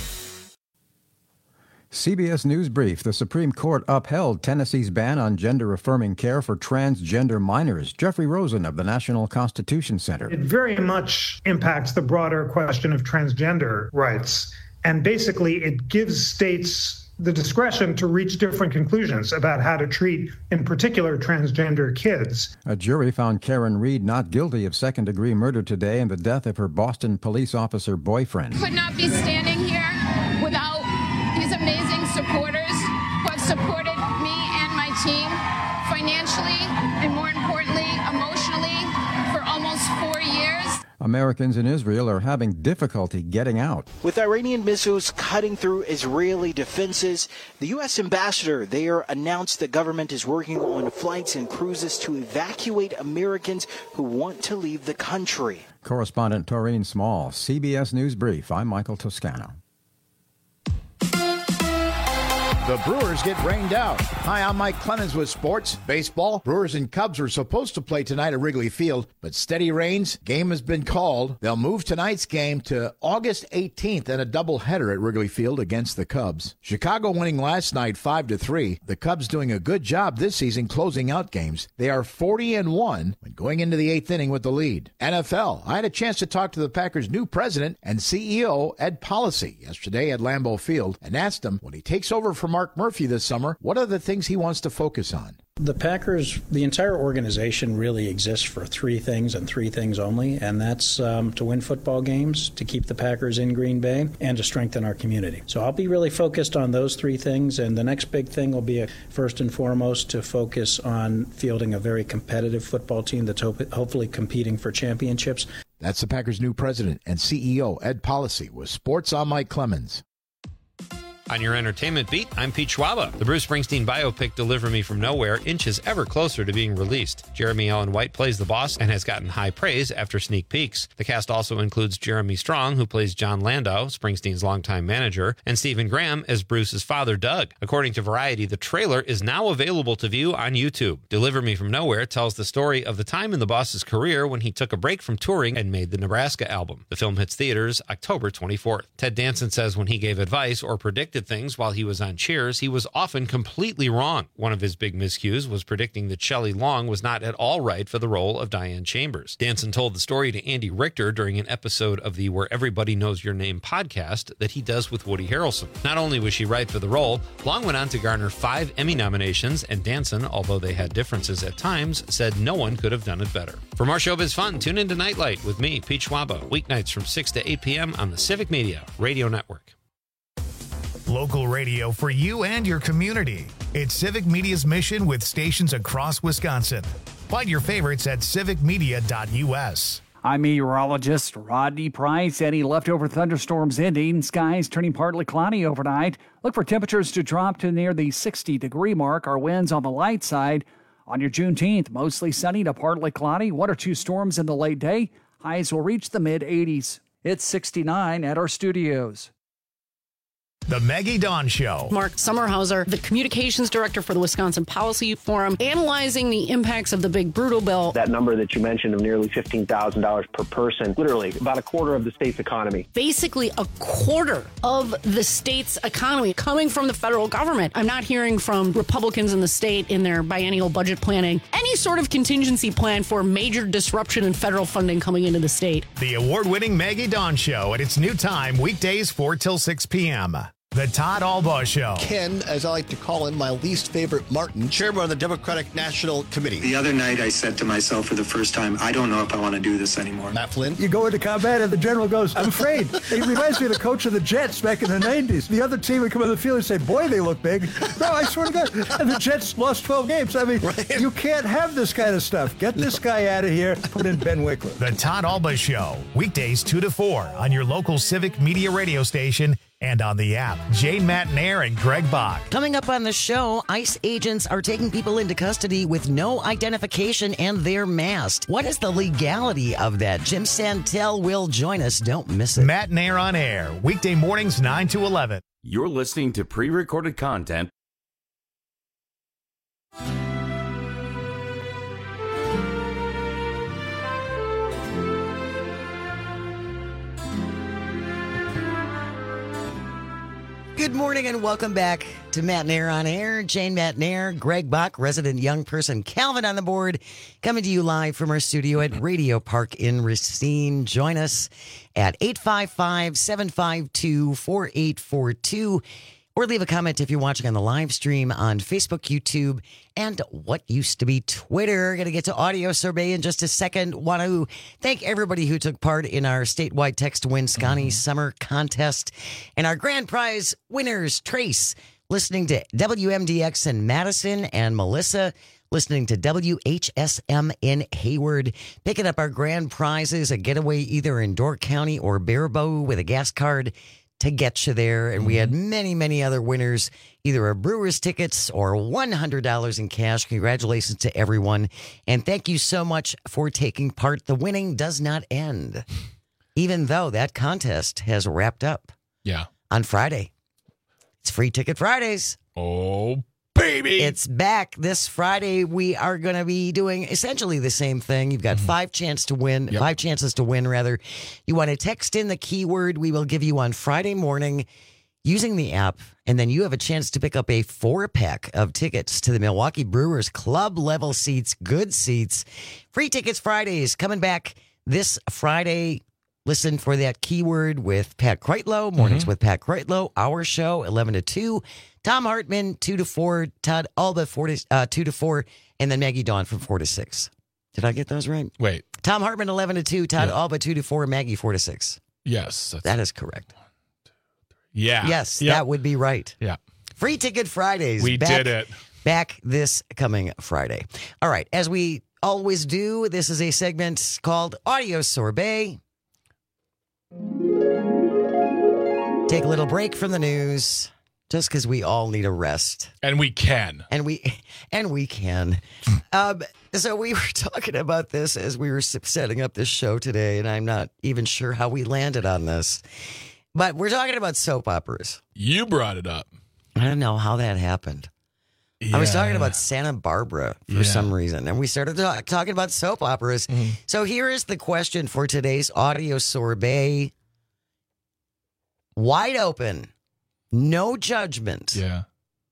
CBS News Brief. The Supreme Court upheld Tennessee's ban on gender-affirming care for transgender minors. Jeffrey Rosen of the National Constitution Center. It very much impacts the broader question of transgender rights. And basically, it gives states the discretion to reach different conclusions about how to treat, in particular, transgender kids. A jury found Karen Reed not guilty of second-degree murder today in the death of her Boston police officer boyfriend. Could not be standing here without these amazing supporters who have supported me and my team financially and, more importantly, emotionally for almost 4 years. Americans in Israel are having difficulty getting out. With Iranian missiles cutting through Israeli defenses, the U.S. ambassador there announced the government is working on flights and cruises to evacuate Americans who want to leave the country. Correspondent Taureen Small, CBS News Brief. I'm Michael Toscano. The Brewers get rained out. Hi, I'm Mike Clemens with sports. Baseball, Brewers and Cubs were supposed to play tonight at Wrigley Field, but steady rains. Game has been called. They'll move tonight's game to August 18th and a doubleheader at Wrigley Field against the Cubs. Chicago winning last night 5-3. The Cubs doing a good job this season closing out games. They are 40-1 when going into the 8th inning with the lead. NFL. I had a chance to talk to the Packers' new president and CEO, Ed Policy, yesterday at Lambeau Field and asked him when he takes over from Mark Murphy this summer, what are the things he wants to focus on? The Packers, the entire organization really exists for three things and three things only, and that's to win football games, to keep the Packers in Green Bay, and to strengthen our community. So I'll be really focused on those three things, and the next big thing will be, first and foremost, to focus on fielding a very competitive football team that's hopefully competing for championships. That's the Packers' new president and CEO, Ed Policy, with Sports. I'm Mike Clemens. On your entertainment beat, I'm Pete Schwaba. The Bruce Springsteen biopic Deliver Me From Nowhere inches ever closer to being released. Jeremy Allen White plays the boss and has gotten high praise after sneak peeks. The cast also includes Jeremy Strong, who plays John Landau, Springsteen's longtime manager, and Stephen Graham as Bruce's father, Doug. According to Variety, the trailer is now available to view on YouTube. Deliver Me From Nowhere tells the story of the time in the boss's career when he took a break from touring and made the Nebraska album. The film hits theaters October 24th. Ted Danson says when he gave advice or predicted things while he was on Cheers, he was often completely wrong. One of his big miscues was predicting that Shelley Long was not at all right for the role of Diane Chambers. Danson told the story to Andy Richter during an episode of the Where Everybody Knows Your Name podcast that he does with Woody Harrelson. Not only was she right for the role, Long went on to garner 5 Emmy nominations, and Danson, although they had differences at times, said no one could have done it better. For more showbiz fun, tune into Nightlight with me, Pete Schwaba, weeknights from 6 to 8 p.m. on the Civic Media Radio Network. Local radio for you and your community. It's Civic Media's mission with stations across Wisconsin. Find your favorites at civicmedia.us. I'm meteorologist Rodney Price. Any leftover thunderstorms ending. Skies turning partly cloudy overnight. Look for temperatures to drop to near the 60-degree mark. Our winds on the light side. On your Juneteenth, mostly sunny to partly cloudy. 1 or 2 storms in the late day. Highs will reach the mid-80s. It's 69 at our studios. The Maggie Dawn Show. Mark Sommerhauser, the communications director for the Wisconsin Policy Forum, analyzing the impacts of the big brutal bill. That number that you mentioned of nearly $15,000 per person, literally about a quarter of the state's economy. Basically a quarter of the state's economy coming from the federal government. I'm not hearing from Republicans in the state in their biennial budget planning any sort of contingency plan for major disruption in federal funding coming into the state. The award-winning Maggie Dawn Show at its new time, weekdays 4 till 6 p.m. The Todd Albaugh Show. Ken, as I like to call him, my least favorite Martin, chairman of the Democratic National Committee. The other night I said to myself for the first time, I don't know if I want to do this anymore. Matt Flynn. You go into combat and the general goes, I'm afraid. He reminds me of the coach of the Jets back in the 90s. The other team would come on the field and say, boy, they look big. No, I swear to God. And the Jets lost 12 games. I mean, right. You can't have this kind of stuff. Get this guy out of here. Put in Ben Wickler. The Todd Albaugh Show. Weekdays 2 to 4 on your local Civic Media radio station and on the app. Jane Matnair and Greg Bach. Coming up on the show, ICE agents are taking people into custody with no identification and they're masked. What is the legality of that? Jim Santel will join us. Don't miss it. Matnair on air. Weekday mornings 9 to 11. You're listening to pre-recorded content. Good morning and welcome back to Matt and Air on Air. Jane, Matt and Air, Greg Bach, resident young person, Calvin on the board, coming to you live from our studio at Radio Park in Racine. Join us at 855-752-4842 or leave a comment if you're watching on the live stream on Facebook, YouTube, and what used to be Twitter. Going to get to audio survey in just a second. Want to thank everybody who took part in our statewide Text to Win Scotty Summer Contest. And our grand prize winners, Trace, listening to WMDX in Madison, and Melissa, listening to WHSM in Hayward. Picking up our grand prizes, a getaway either in Door County or Baraboo with a gas card to get you there. And we had many, many other winners, either a Brewers tickets or $100 in cash. Congratulations to everyone. And thank you so much for taking part. The winning does not end, even though that contest has wrapped up. Yeah. On Friday. It's Free Ticket Fridays. Oh, baby. It's back this Friday. We are going to be doing essentially the same thing. You've got 5 chances to win. You want to text in the keyword we will give you on Friday morning using the app, and then you have a chance to pick up a 4-pack of tickets to the Milwaukee Brewers club level seats, good seats. Free Tickets Fridays coming back this Friday. Listen for that keyword with Pat Kreitlow, Mornings with Pat Kreitlow, our show, 11 to 2. Tom Hartman, 2 to 4. Todd Alba, 2 to 4. And then Maggie Dawn from 4 to 6. Did I get those right? Wait. Tom Hartman, 11 to 2. Todd Alba, 2 to 4. Maggie, 4 to 6. Yes. That is correct. 1, 2, 3. Yeah. Yes, that would be right. Yeah. Free Ticket Fridays. We did it. Back this coming Friday. All right. As we always do, this is a segment called Audio Sorbet. Take a little break from the news, just because we all need a rest, and we can, and we can. So we were talking about this as we were setting up this show today, and I'm not even sure how we landed on this, but we're talking about soap operas. You brought it up. I don't know how that happened. Yeah. I was talking about Santa Barbara for some reason, and we started talking about soap operas. So here is the question for today's Audio Sorbet. Wide open. No judgment. Yeah.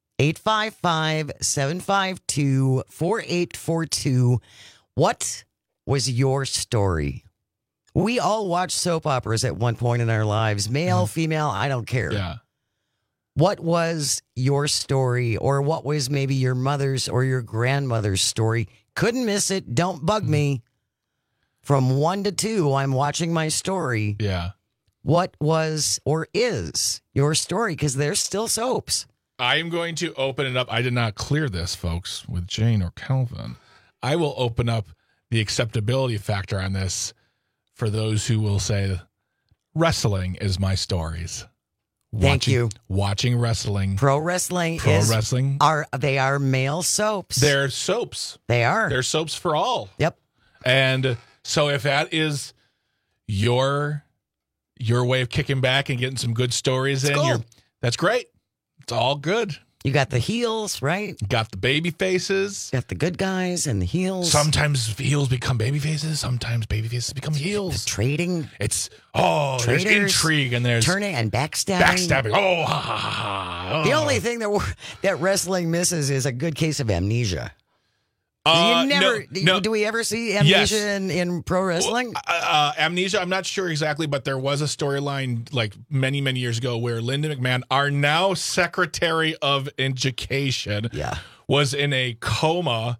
855-752-4842. What was your story? We all watch soap operas at one point in our lives. Male, female, I don't care. Yeah. What was your story, or what was maybe your mother's or your grandmother's story? Couldn't miss it. Don't bug me. From 1 to 2, I'm watching my story. Yeah. What was or is your story? Because there's still soaps. I am going to open it up. I did not clear this, folks, with Jane or Calvin. I will open up the acceptability factor on this for those who will say wrestling is my stories. Thank you. Watching wrestling. Pro wrestling they are male soaps. They're soaps. They are. They're soaps for all. Yep. And so if that is your way of kicking back and getting some good stories that's great. It's all good. You got the heels, right? You got the baby faces. You got the good guys and the heels. Sometimes heels become baby faces. Sometimes baby faces become heels. The trading. There's intrigue and there's turning and backstabbing. Backstabbing. Oh. The only thing that wrestling misses is a good case of amnesia. Do we ever see amnesia in pro wrestling? Amnesia, I'm not sure exactly, but there was a storyline like many, many years ago where Linda McMahon, our now Secretary of Education, was in a coma,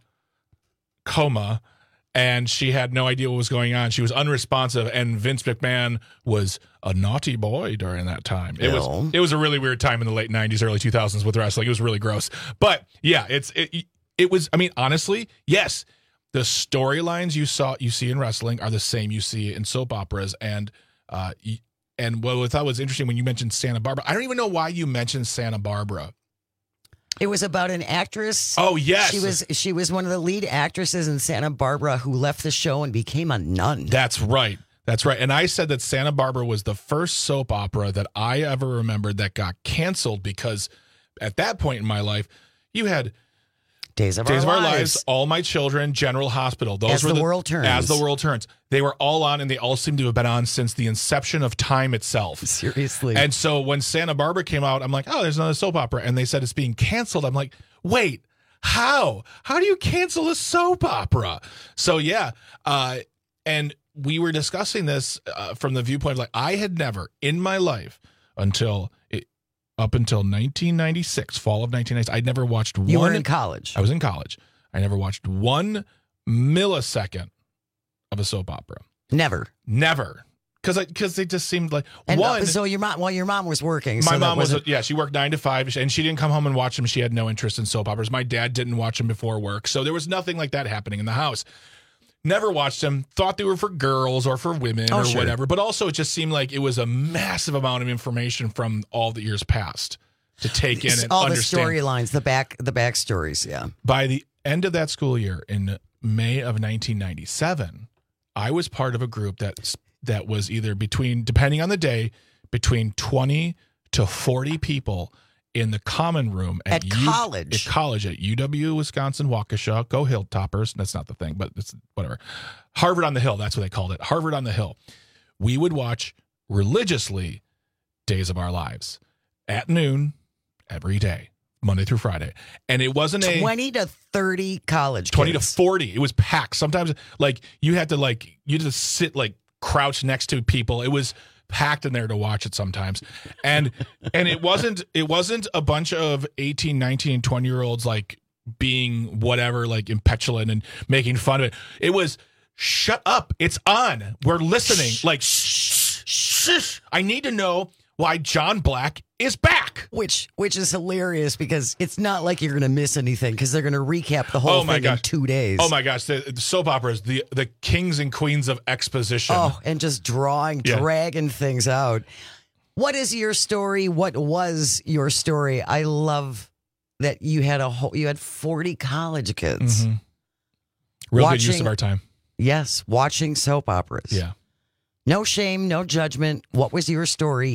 and she had no idea what was going on. She was unresponsive, and Vince McMahon was a naughty boy during that time. It was a really weird time in the late 90s, early 2000s with wrestling. It was really gross. But yeah, it was, I mean, honestly, yes, the storylines you see in wrestling are the same you see in soap operas. And what I thought was interesting when you mentioned Santa Barbara, I don't even know why you mentioned Santa Barbara. It was about an actress. Oh, yes. She was one of the lead actresses in Santa Barbara who left the show and became a nun. That's right. That's right. And I said that Santa Barbara was the first soap opera that I ever remembered that got canceled because at that point in my life, you had Days of Our Lives, All My Children, General Hospital. Those As were the World Turns. As the World Turns. They were all on, and they all seem to have been on since the inception of time itself. Seriously. And so when Santa Barbara came out, I'm like, oh, there's another soap opera. And they said it's being canceled. I'm like, wait, how? How do you cancel a soap opera? So, yeah. And we were discussing this from the viewpoint of like, I had never in my life up until 1996, fall of 1996, I'd never watched one. You were in college. I was in college. I never watched 1 millisecond of a soap opera. Never. Because they just seemed like So your mom was working. My mom was she worked 9 to 5, and she didn't come home and watch them. She had no interest in soap operas. My dad didn't watch them before work, so there was nothing like that happening in the house. Never watched them. Thought they were for girls or for women or whatever. But also, it just seemed like it was a massive amount of information from all the years past to take in and all understand. All the storylines, the backstories. Yeah. By the end of that school year, in May of 1997, I was part of a group that was either depending on the day, between 20 to 40 people in the common room at college. At UW Wisconsin Waukesha. Go Hilltoppers. That's not the thing, but it's whatever. Harvard on the Hill. That's what they called it. Harvard on the Hill. We would watch religiously Days of Our Lives at noon every day, Monday through Friday. And it wasn't 20 to 30 college 20 kids. to 40. It was packed. Sometimes you had to sit crouched next to people. It was packed in there to watch it sometimes. And it wasn't a bunch of 18, 19, 20-year-olds being whatever, impetulant and making fun of it. It was shut up. It's on. We're listening. Shh. I need to know why John Black is back. Which is hilarious because it's not like you're going to miss anything because they're going to recap the whole thing in 2 days. Oh, my gosh. The soap operas, the kings and queens of exposition. Oh, and just dragging things out. What is your story? What was your story? I love that you had 40 college kids. Mm-hmm. Real good use of our time. Yes, watching soap operas. Yeah. No shame, no judgment. What was your story?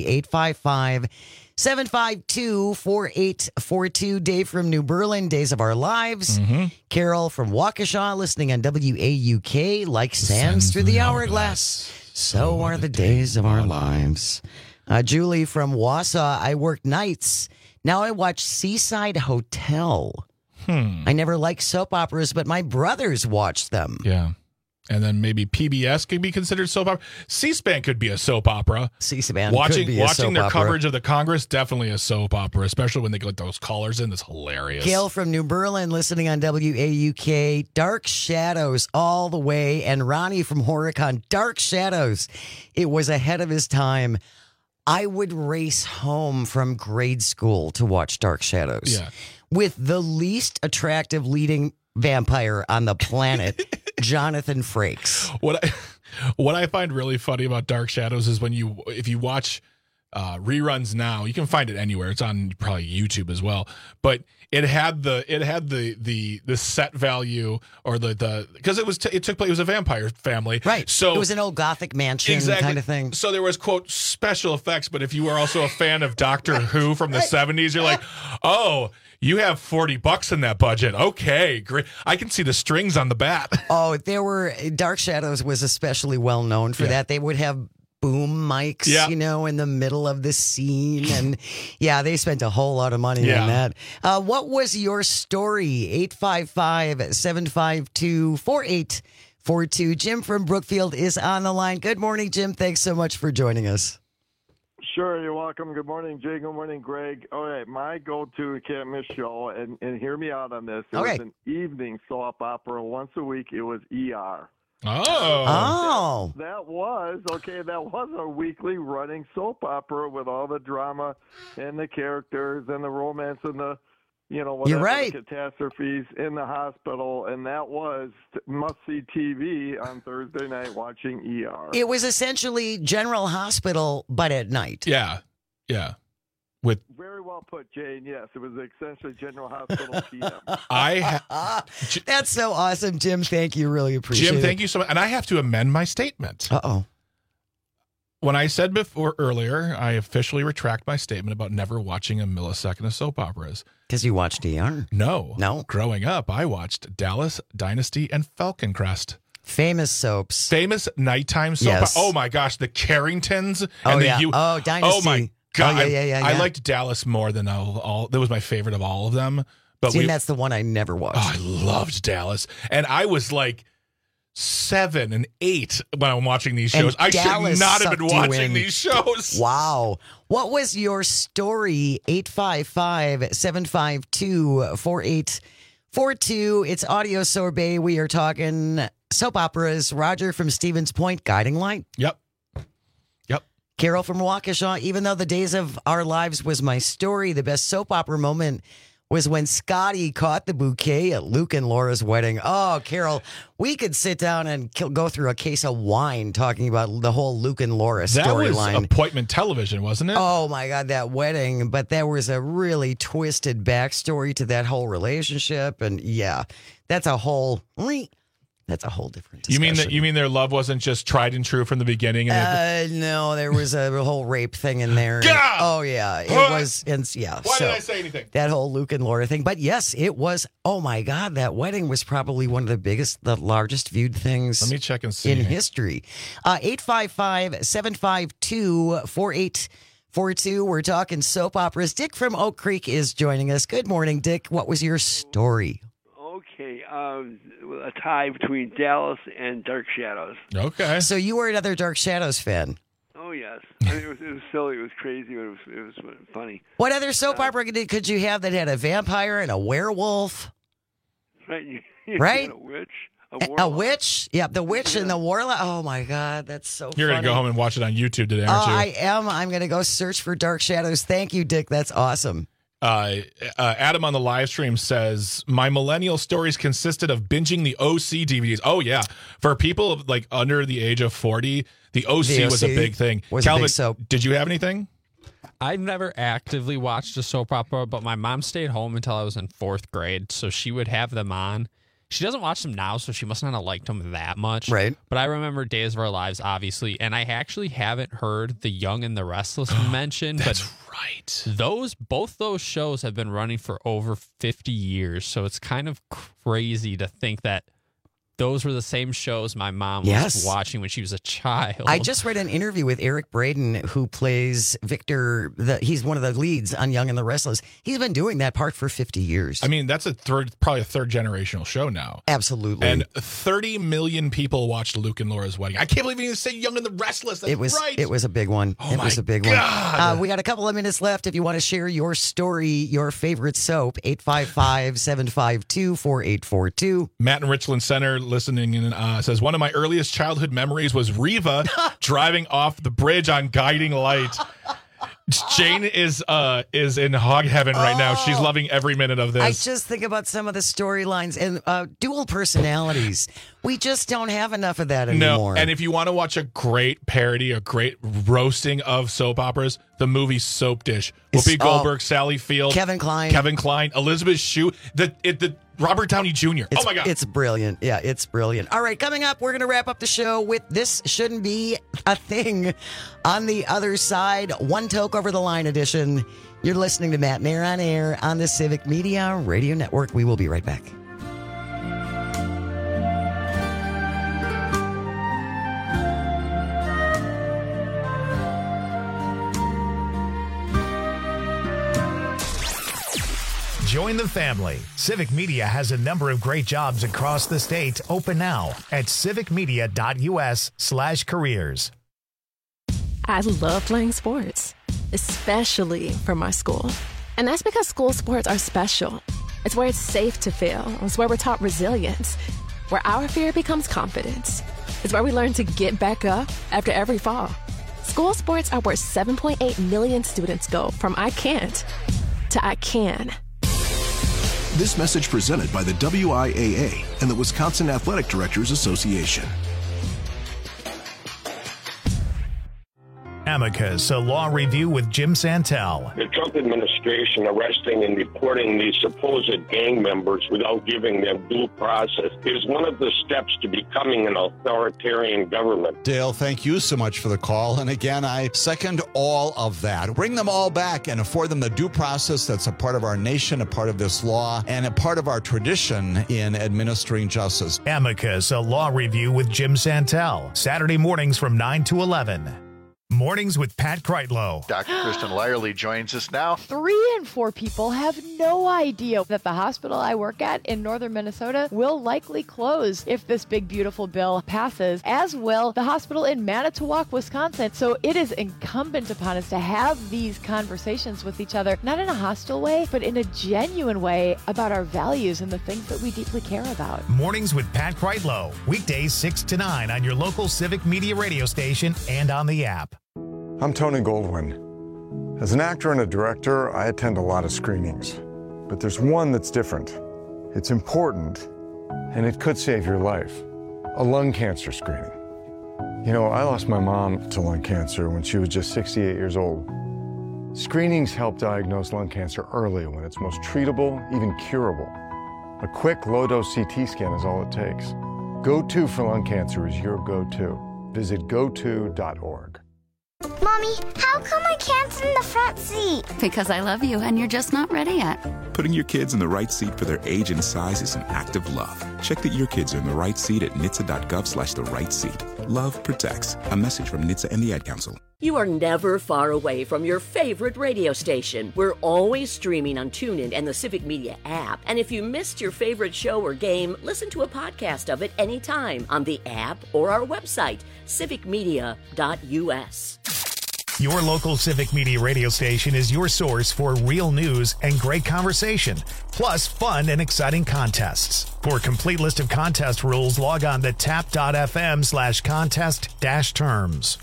855-752-4842. Dave from New Berlin, Days of Our Lives. Mm-hmm. Carol from Waukesha, listening on WAUK. Like sands through the hourglass, so are the days of our lives. Julie from Wausau, I work nights. Now I watch Seaside Hotel. I never liked soap operas, but my brothers watched them. Yeah. And then maybe PBS could be considered soap opera. C-SPAN could be a soap opera. C-SPAN watching could be a soap their opera. Coverage of the Congress, definitely a soap opera, especially when they get those callers in. That's hilarious. Gail from New Berlin, listening on WAUK. Dark Shadows all the way. And Ronnie from Horicon, Dark Shadows. It was ahead of his time. I would race home from grade school to watch Dark Shadows. Yeah. With the least attractive leading vampire on the planet, Jonathan Frakes. What I find really funny about Dark Shadows is if you watch reruns now, you can find it anywhere. It's on probably YouTube as well. But it had the set value or because it took place. It was a vampire family, right? So it was an old Gothic mansion kind of thing. So there was quote special effects. But if you were also a fan of Doctor Who from the 70s, you're like, oh. You have $40 in that budget. Okay, great. I can see the strings on the bat. Oh, Dark Shadows was especially well known for that. They would have boom mics, in the middle of the scene. And they spent a whole lot of money on that. What was your story? 855-752-4842. Jim from Brookfield is on the line. Good morning, Jim. Thanks so much for joining us. Sure, you're welcome. Good morning, Jay. Good morning, Greg. All right, my go-to can't miss show, and hear me out on this. It was an evening soap opera once a week. It was ER. Oh. That was a weekly running soap opera with all the drama and the characters and the romance and the You're right. catastrophes in the hospital, and that was must-see TV on Thursday night watching ER. It was essentially General Hospital, but at night. Yeah. Very well put, Jane. Yes, it was essentially General Hospital PM. That's so awesome, Jim. Thank you. Really appreciate it. Jim, thank you so much. And I have to amend my statement. Uh-oh. when I said before earlier, I officially retract my statement about never watching a millisecond of soap operas. Because you watched DR? No. Growing up, I watched Dallas, Dynasty, and Falcon Crest. Famous soaps. Famous nighttime soap. Yes. Oh my gosh, the Carringtons. Dynasty. Oh my God. Yeah. I liked Dallas more than all. That was my favorite of all of them. But that's the one I never watched. Oh, I loved Dallas. And I was like 7 and 8 when I'm watching these shows. I should not have been watching these shows. Wow. What was your story? 855-752-4842. It's Audio Sorbet. We are talking soap operas. Roger from Stevens Point, Guiding Light. Yep. Carol from Waukesha. Even though The Days of Our Lives was my story, the best soap opera moment was when Scotty caught the bouquet at Luke and Laura's wedding. Oh, Carol, we could sit down and go through a case of wine talking about the whole Luke and Laura storyline. That was appointment television, wasn't it? Oh, my God, that wedding. But there was a really twisted backstory to that whole relationship. And, yeah, that's a whole different discussion. You mean their love wasn't just tried and true from the beginning? No, there was a whole rape thing in there. God! Oh yeah, it was. And yeah. Why did I say anything? That whole Luke and Laura thing. But yes, it was. Oh my God, that wedding was probably one of the largest viewed things. Let me check and see in history. 855-752-4842. We're talking soap operas. Dick from Oak Creek is joining us. Good morning, Dick. What was your story? Okay, a tie between Dallas and Dark Shadows. Okay. So you were another Dark Shadows fan. Oh, yes. I mean, it was silly. It was crazy. But it was funny. What other soap opera could you have that had a vampire and a werewolf? Right. Right? A witch. A witch? Yeah, the witch and the warlock. Oh, my God. That's so You're going to go home and watch it on YouTube today, aren't you? I am. I'm going to go search for Dark Shadows. Thank you, Dick. That's awesome. Adam on the live stream says, my millennial stories consisted of binging the OC DVDs. Oh, yeah. For people like under the age of 40, the OC was a big thing. Calvin, did you have anything? I've never actively watched a soap opera, but my mom stayed home until I was in 4th grade, so she would have them on. She doesn't watch them now, so she must not have liked them that much. Right. But I remember Days of Our Lives, obviously, and I actually haven't heard The Young and the Restless mentioned. That's right. Both those shows have been running for over 50 years, so it's kind of crazy to think that those were the same shows my mom was watching when she was a child. I just read an interview with Eric Braeden, who plays Victor. He's one of the leads on Young and the Restless. He's been doing that part for 50 years. I mean, that's probably a third generational show now. Absolutely. And 30 million people watched Luke and Laura's wedding. I can't believe you didn't say Young and the Restless. That's right. It was a big one. Oh it was a big one. We got a couple of minutes left. If you want to share your story, your favorite soap, 855-752-4842. Matt in Richland Center listening and says, one of my earliest childhood memories was Reva driving off the bridge on Guiding Light. Jane is in hog heaven right now. She's loving every minute of this. I just think about some of the storylines and dual personalities. We just don't have enough of that anymore. No, and if you want to watch a great parody, a great roasting of soap operas, the movie Soap Dish. Whoopi Goldberg, Sally Field, Kevin Kline, Elizabeth Shue, the Robert Downey Jr. Oh my God. It's brilliant. Yeah, it's brilliant. All right, coming up, we're going to wrap up the show with This Shouldn't Be a Thing. On the other side, One Toke Over the Line edition. You're listening to Matt Mayer on Air on the Civic Media Radio Network. We will be right back. Join the family. Civic Media has a number of great jobs across the state open now at civicmedia.us/careers. I love playing sports, especially for my school. And that's because school sports are special. It's where it's safe to fail. It's where we're taught resilience, where our fear becomes confidence. It's where we learn to get back up after every fall. School sports are where 7.8 million students go from I can't to I can. This message presented by the WIAA and the Wisconsin Athletic Directors Association. Amicus, a law review with Jim Santel. The Trump administration arresting and deporting these supposed gang members without giving them due process is one of the steps to becoming an authoritarian government. Dale, thank you so much for the call. And again, I second all of that. Bring them all back and afford them the due process that's a part of our nation, a part of this law, and a part of our tradition in administering justice. Amicus, a law review with Jim Santel. Saturday mornings from 9 to 11. Mornings with Pat Kreitlow. Dr. Kristen Lyerly joins us now. 3 in 4 people have no idea that the hospital I work at in northern Minnesota will likely close if this big, beautiful bill passes, as will the hospital in Manitowoc, Wisconsin. So it is incumbent upon us to have these conversations with each other, not in a hostile way, but in a genuine way about our values and the things that we deeply care about. Mornings with Pat Kreitlow. Weekdays 6 to 9 on your local Civic Media radio station and on the app. I'm Tony Goldwyn. As an actor and a director, I attend a lot of screenings. But there's one that's different. It's important, and it could save your life. A lung cancer screening. You know, I lost my mom to lung cancer when she was just 68 years old. Screenings help diagnose lung cancer early when it's most treatable, even curable. A quick, low-dose CT scan is all it takes. Go-To for lung cancer is your go-to. Visit goto.org. Mommy, how come I can't sit in the front seat? Because I love you and you're just not ready yet. Putting your kids in the right seat for their age and size is an act of love. Check that your kids are in the right seat at nhtsa.gov/the-right-seat. Love protects. A message from NHTSA and the Ad Council. You are never far away from your favorite radio station. We're always streaming on TuneIn and the Civic Media app. And if you missed your favorite show or game, listen to a podcast of it anytime on the app or our website, civicmedia.us. Your local Civic Media radio station is your source for real news and great conversation, plus fun and exciting contests. For a complete list of contest rules, log on to tap.fm/contest-terms.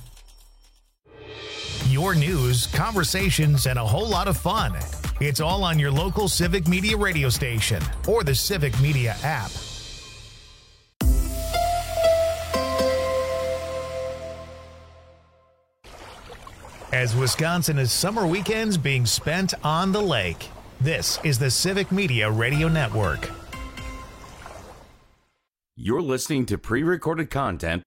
Your news, conversations, and a whole lot of fun. It's all on your local Civic Media radio station or the Civic Media app. As Wisconsin is summer weekends being spent on the lake, this is the Civic Media Radio Network. You're listening to pre-recorded content.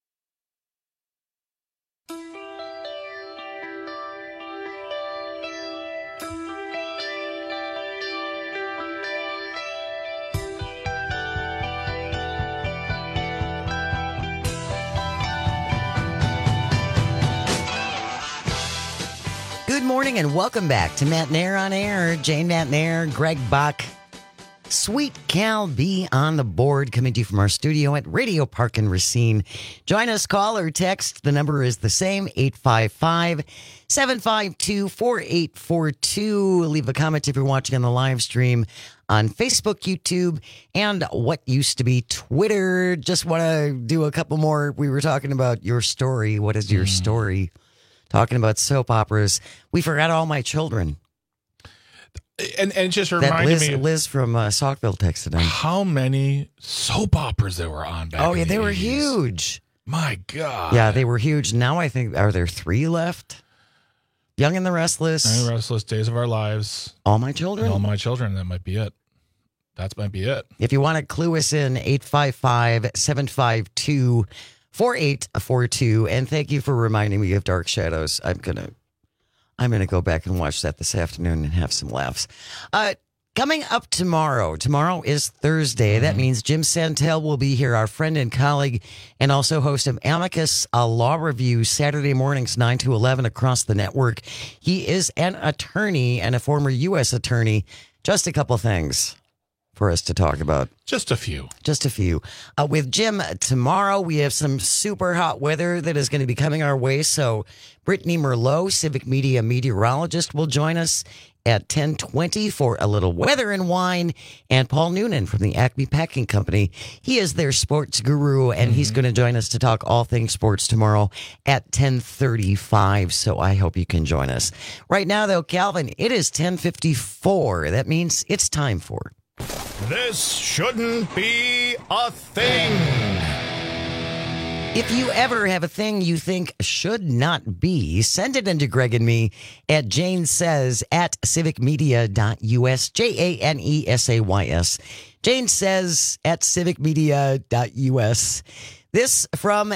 Good morning and welcome back to Matt Nair on Air. Jane Matt Nair, Greg Buck, Sweet Cal B on the board, coming to you from our studio at Radio Park in Racine. Join us, call or text. The number is the same, 855-752-4842. Leave a comment if you're watching on the live stream on Facebook, YouTube, and what used to be Twitter. Just want to do a couple more. We were talking about your story. What is your story? Talking about soap operas. We forgot All My Children. And it just reminded me. Liz from Saukville texted in. How many soap operas there were on back in the they 80s. Were huge. My God. Yeah, they were huge. Now I think, are there 3 left? Young and the Restless. Young and the Restless, Days of Our Lives. All My Children? All My Children. That might be it. That might be it. If you want to clue us in, 855-752-4842. And thank you for reminding me of Dark Shadows. I'm gonna go back and watch that this afternoon and have some laughs. Coming up tomorrow. Tomorrow is Thursday. That means Jim Santel will be here, our friend and colleague, and also host of Amicus, a law review, Saturday mornings 9 to 11 across the network. He is an attorney and a former U.S. attorney. Just a couple things for us to talk about. Just a few. With Jim tomorrow, we have some super hot weather that is going to be coming our way. So Brittany Merlot, Civic Media meteorologist, will join us at 10:20 for a little weather and wine. And Paul Noonan from the Acme Packing Company. He is their sports guru, and he's going to join us to talk all things sports tomorrow at 10:35. So I hope you can join us. Right now, though, Calvin, it is 10:54. That means it's time for... This shouldn't be a thing. If you ever have a thing you think should not be, send it into Greg and me at janesays@civicmedia.us, JANESAYS. Jane says at civicmedia.us. This from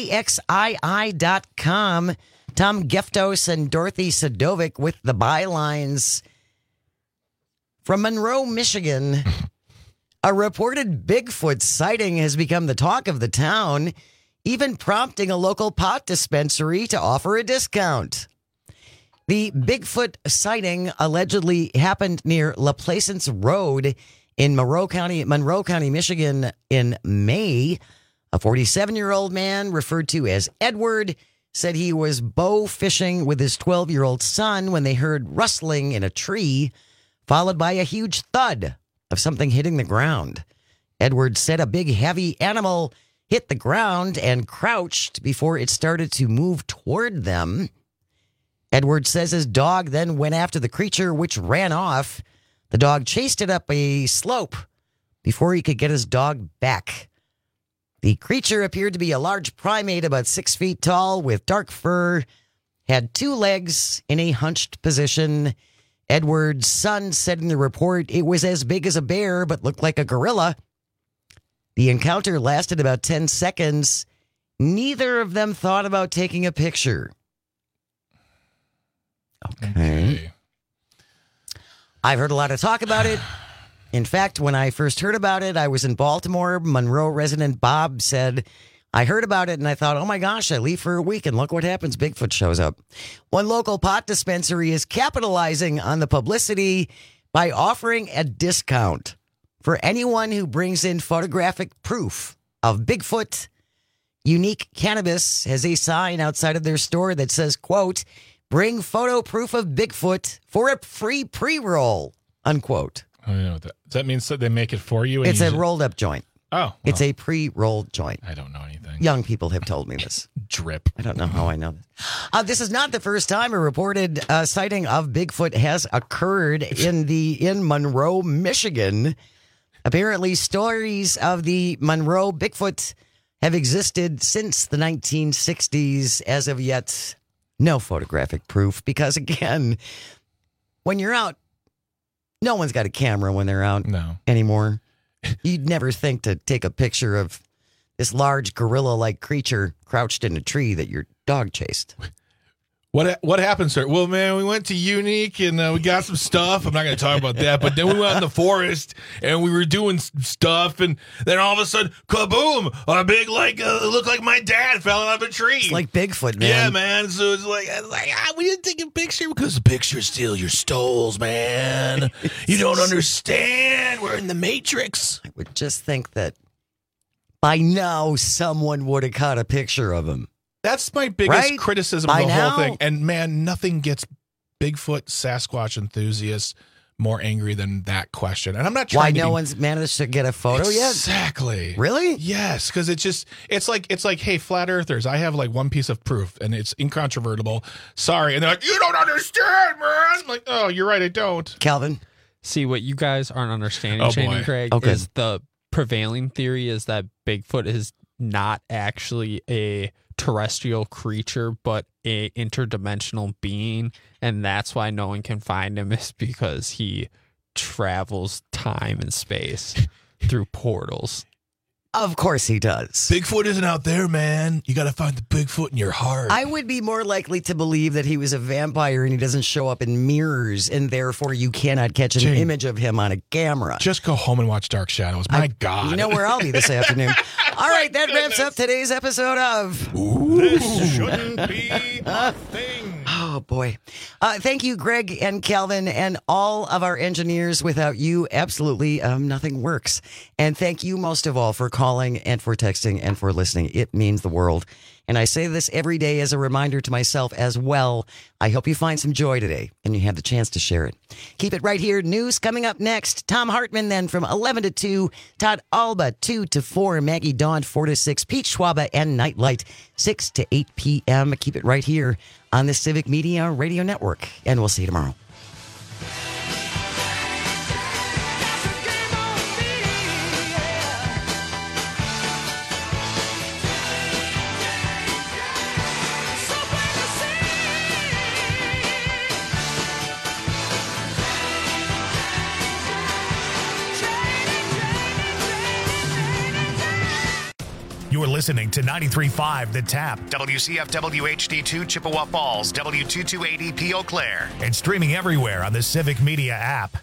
KXII.com. Tom Geftos and Dorothy Sadovic with the bylines. From Monroe, Michigan, a reported Bigfoot sighting has become the talk of the town, even prompting a local pot dispensary to offer a discount. The Bigfoot sighting allegedly happened near La Plaisance Road in Monroe County, Michigan in May. A 47-year-old man referred to as Edward said he was bow fishing with his 12-year-old son when they heard rustling in a tree, followed by a huge thud of something hitting the ground. Edward said a big, heavy animal hit the ground and crouched before it started to move toward them. Edward says his dog then went after the creature, which ran off. The dog chased it up a slope before he could get his dog back. The creature appeared to be a large primate about 6 feet tall with dark fur, had 2 legs in a hunched position. Edward's son said in the report it was as big as a bear but looked like a gorilla. The encounter lasted about 10 seconds. Neither of them thought about taking a picture. Okay. I've heard a lot of talk about it. In fact, when I first heard about it, I was in Baltimore. Monroe resident Bob said, I heard about it and I thought, oh my gosh, I leave for a week and look what happens. Bigfoot shows up. One local pot dispensary is capitalizing on the publicity by offering a discount for anyone who brings in photographic proof of Bigfoot. Unique Cannabis has a sign outside of their store that says, quote, bring photo proof of Bigfoot for a free pre-roll, unquote. I don't know what that. Does that mean so they make it for you? And it's a rolled up joint. Oh. Well, it's a pre-rolled joint. I don't know anything. Young people have told me this. Drip. I don't know how I know this. This is not the first time a reported sighting of Bigfoot has occurred in Monroe, Michigan. Apparently, stories of the Monroe Bigfoot have existed since the 1960s. As of yet, no photographic proof. Because again, when you're out, no one's got a camera when they're out anymore. You'd never think to take a picture of this large gorilla-like creature crouched in a tree that your dog chased. What happened, sir? Well, man, we went to Unique and we got some stuff. I'm not going to talk about that, but then we went in the forest and we were doing stuff, and then all of a sudden, kaboom! A big, looked like my dad fell out of a tree. It's like Bigfoot, man. Yeah, man. So it's like we didn't take a picture because the pictures steal your stoles, man. You don't understand. We're in the Matrix. I would just think that by now someone would have caught a picture of him. That's my biggest criticism of the whole thing. And man, nothing gets Bigfoot, Sasquatch enthusiasts more angry than that question. And I'm not trying no one's managed to get a photo yet? Exactly. Really? Yes, because it's like, hey, flat earthers, I have like one piece of proof and it's incontrovertible. Sorry. And they're like, you don't understand, man. I'm like, oh, you're right, I don't. Calvin? See, what you guys aren't understanding, Shane and Craig, is the prevailing theory is that Bigfoot is not actually a terrestrial creature but a interdimensional being, and that's why no one can find him, is because he travels time and space through portals. Of course he does. Bigfoot isn't out there, man. You got to find the Bigfoot in your heart. I would be more likely to believe that he was a vampire and he doesn't show up in mirrors, and therefore you cannot catch an image of him on a camera. Just go home and watch Dark Shadows. My God. You know where I'll be this afternoon. All right, that wraps up today's episode of This Shouldn't Be a Thing. Oh, boy. Thank you, Greg and Calvin, and all of our engineers. Without you, absolutely nothing works. And thank you most of all for calling and for texting and for listening. It means the world. And I say this every day as a reminder to myself as well. I hope you find some joy today and you have the chance to share it. Keep it right here. News coming up next. Tom Hartman then from 11 to 2. Todd Alba 2 to 4. Maggie Dawn 4 to 6. Pete Schwaba and Nightlight 6 to 8 p.m. Keep it right here on the Civic Media Radio Network. And we'll see you tomorrow. listening to 93.5 The Tap, WCFW HD2 Chippewa Falls, W2280 Eau Claire, and streaming everywhere on the Civic Media app.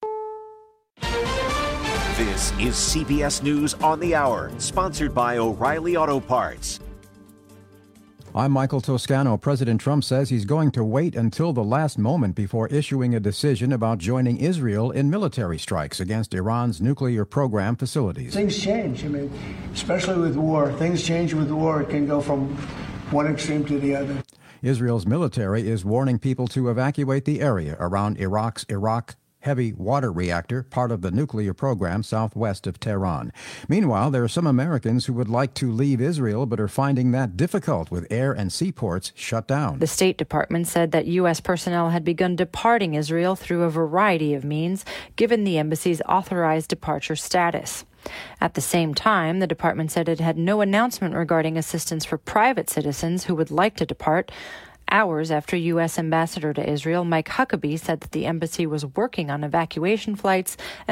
This is CBS News on the Hour, sponsored by O'Reilly Auto Parts. I'm Michael Toscano. President Trump says he's going to wait until the last moment before issuing a decision about joining Israel in military strikes against Iran's nuclear program facilities. Things change. I mean, especially with war. Things change with war. It can go from one extreme to the other. Israel's military is warning people to evacuate the area around Iraq's heavy water reactor, part of the nuclear program southwest of Tehran. Meanwhile, there are some Americans who would like to leave Israel but are finding that difficult with air and seaports shut down. The State Department said that U.S. personnel had begun departing Israel through a variety of means, given the embassy's authorized departure status. At the same time, the department said it had no announcement regarding assistance for private citizens who would like to depart. Hours after U.S. Ambassador to Israel Mike Huckabee said that the embassy was working on evacuation flights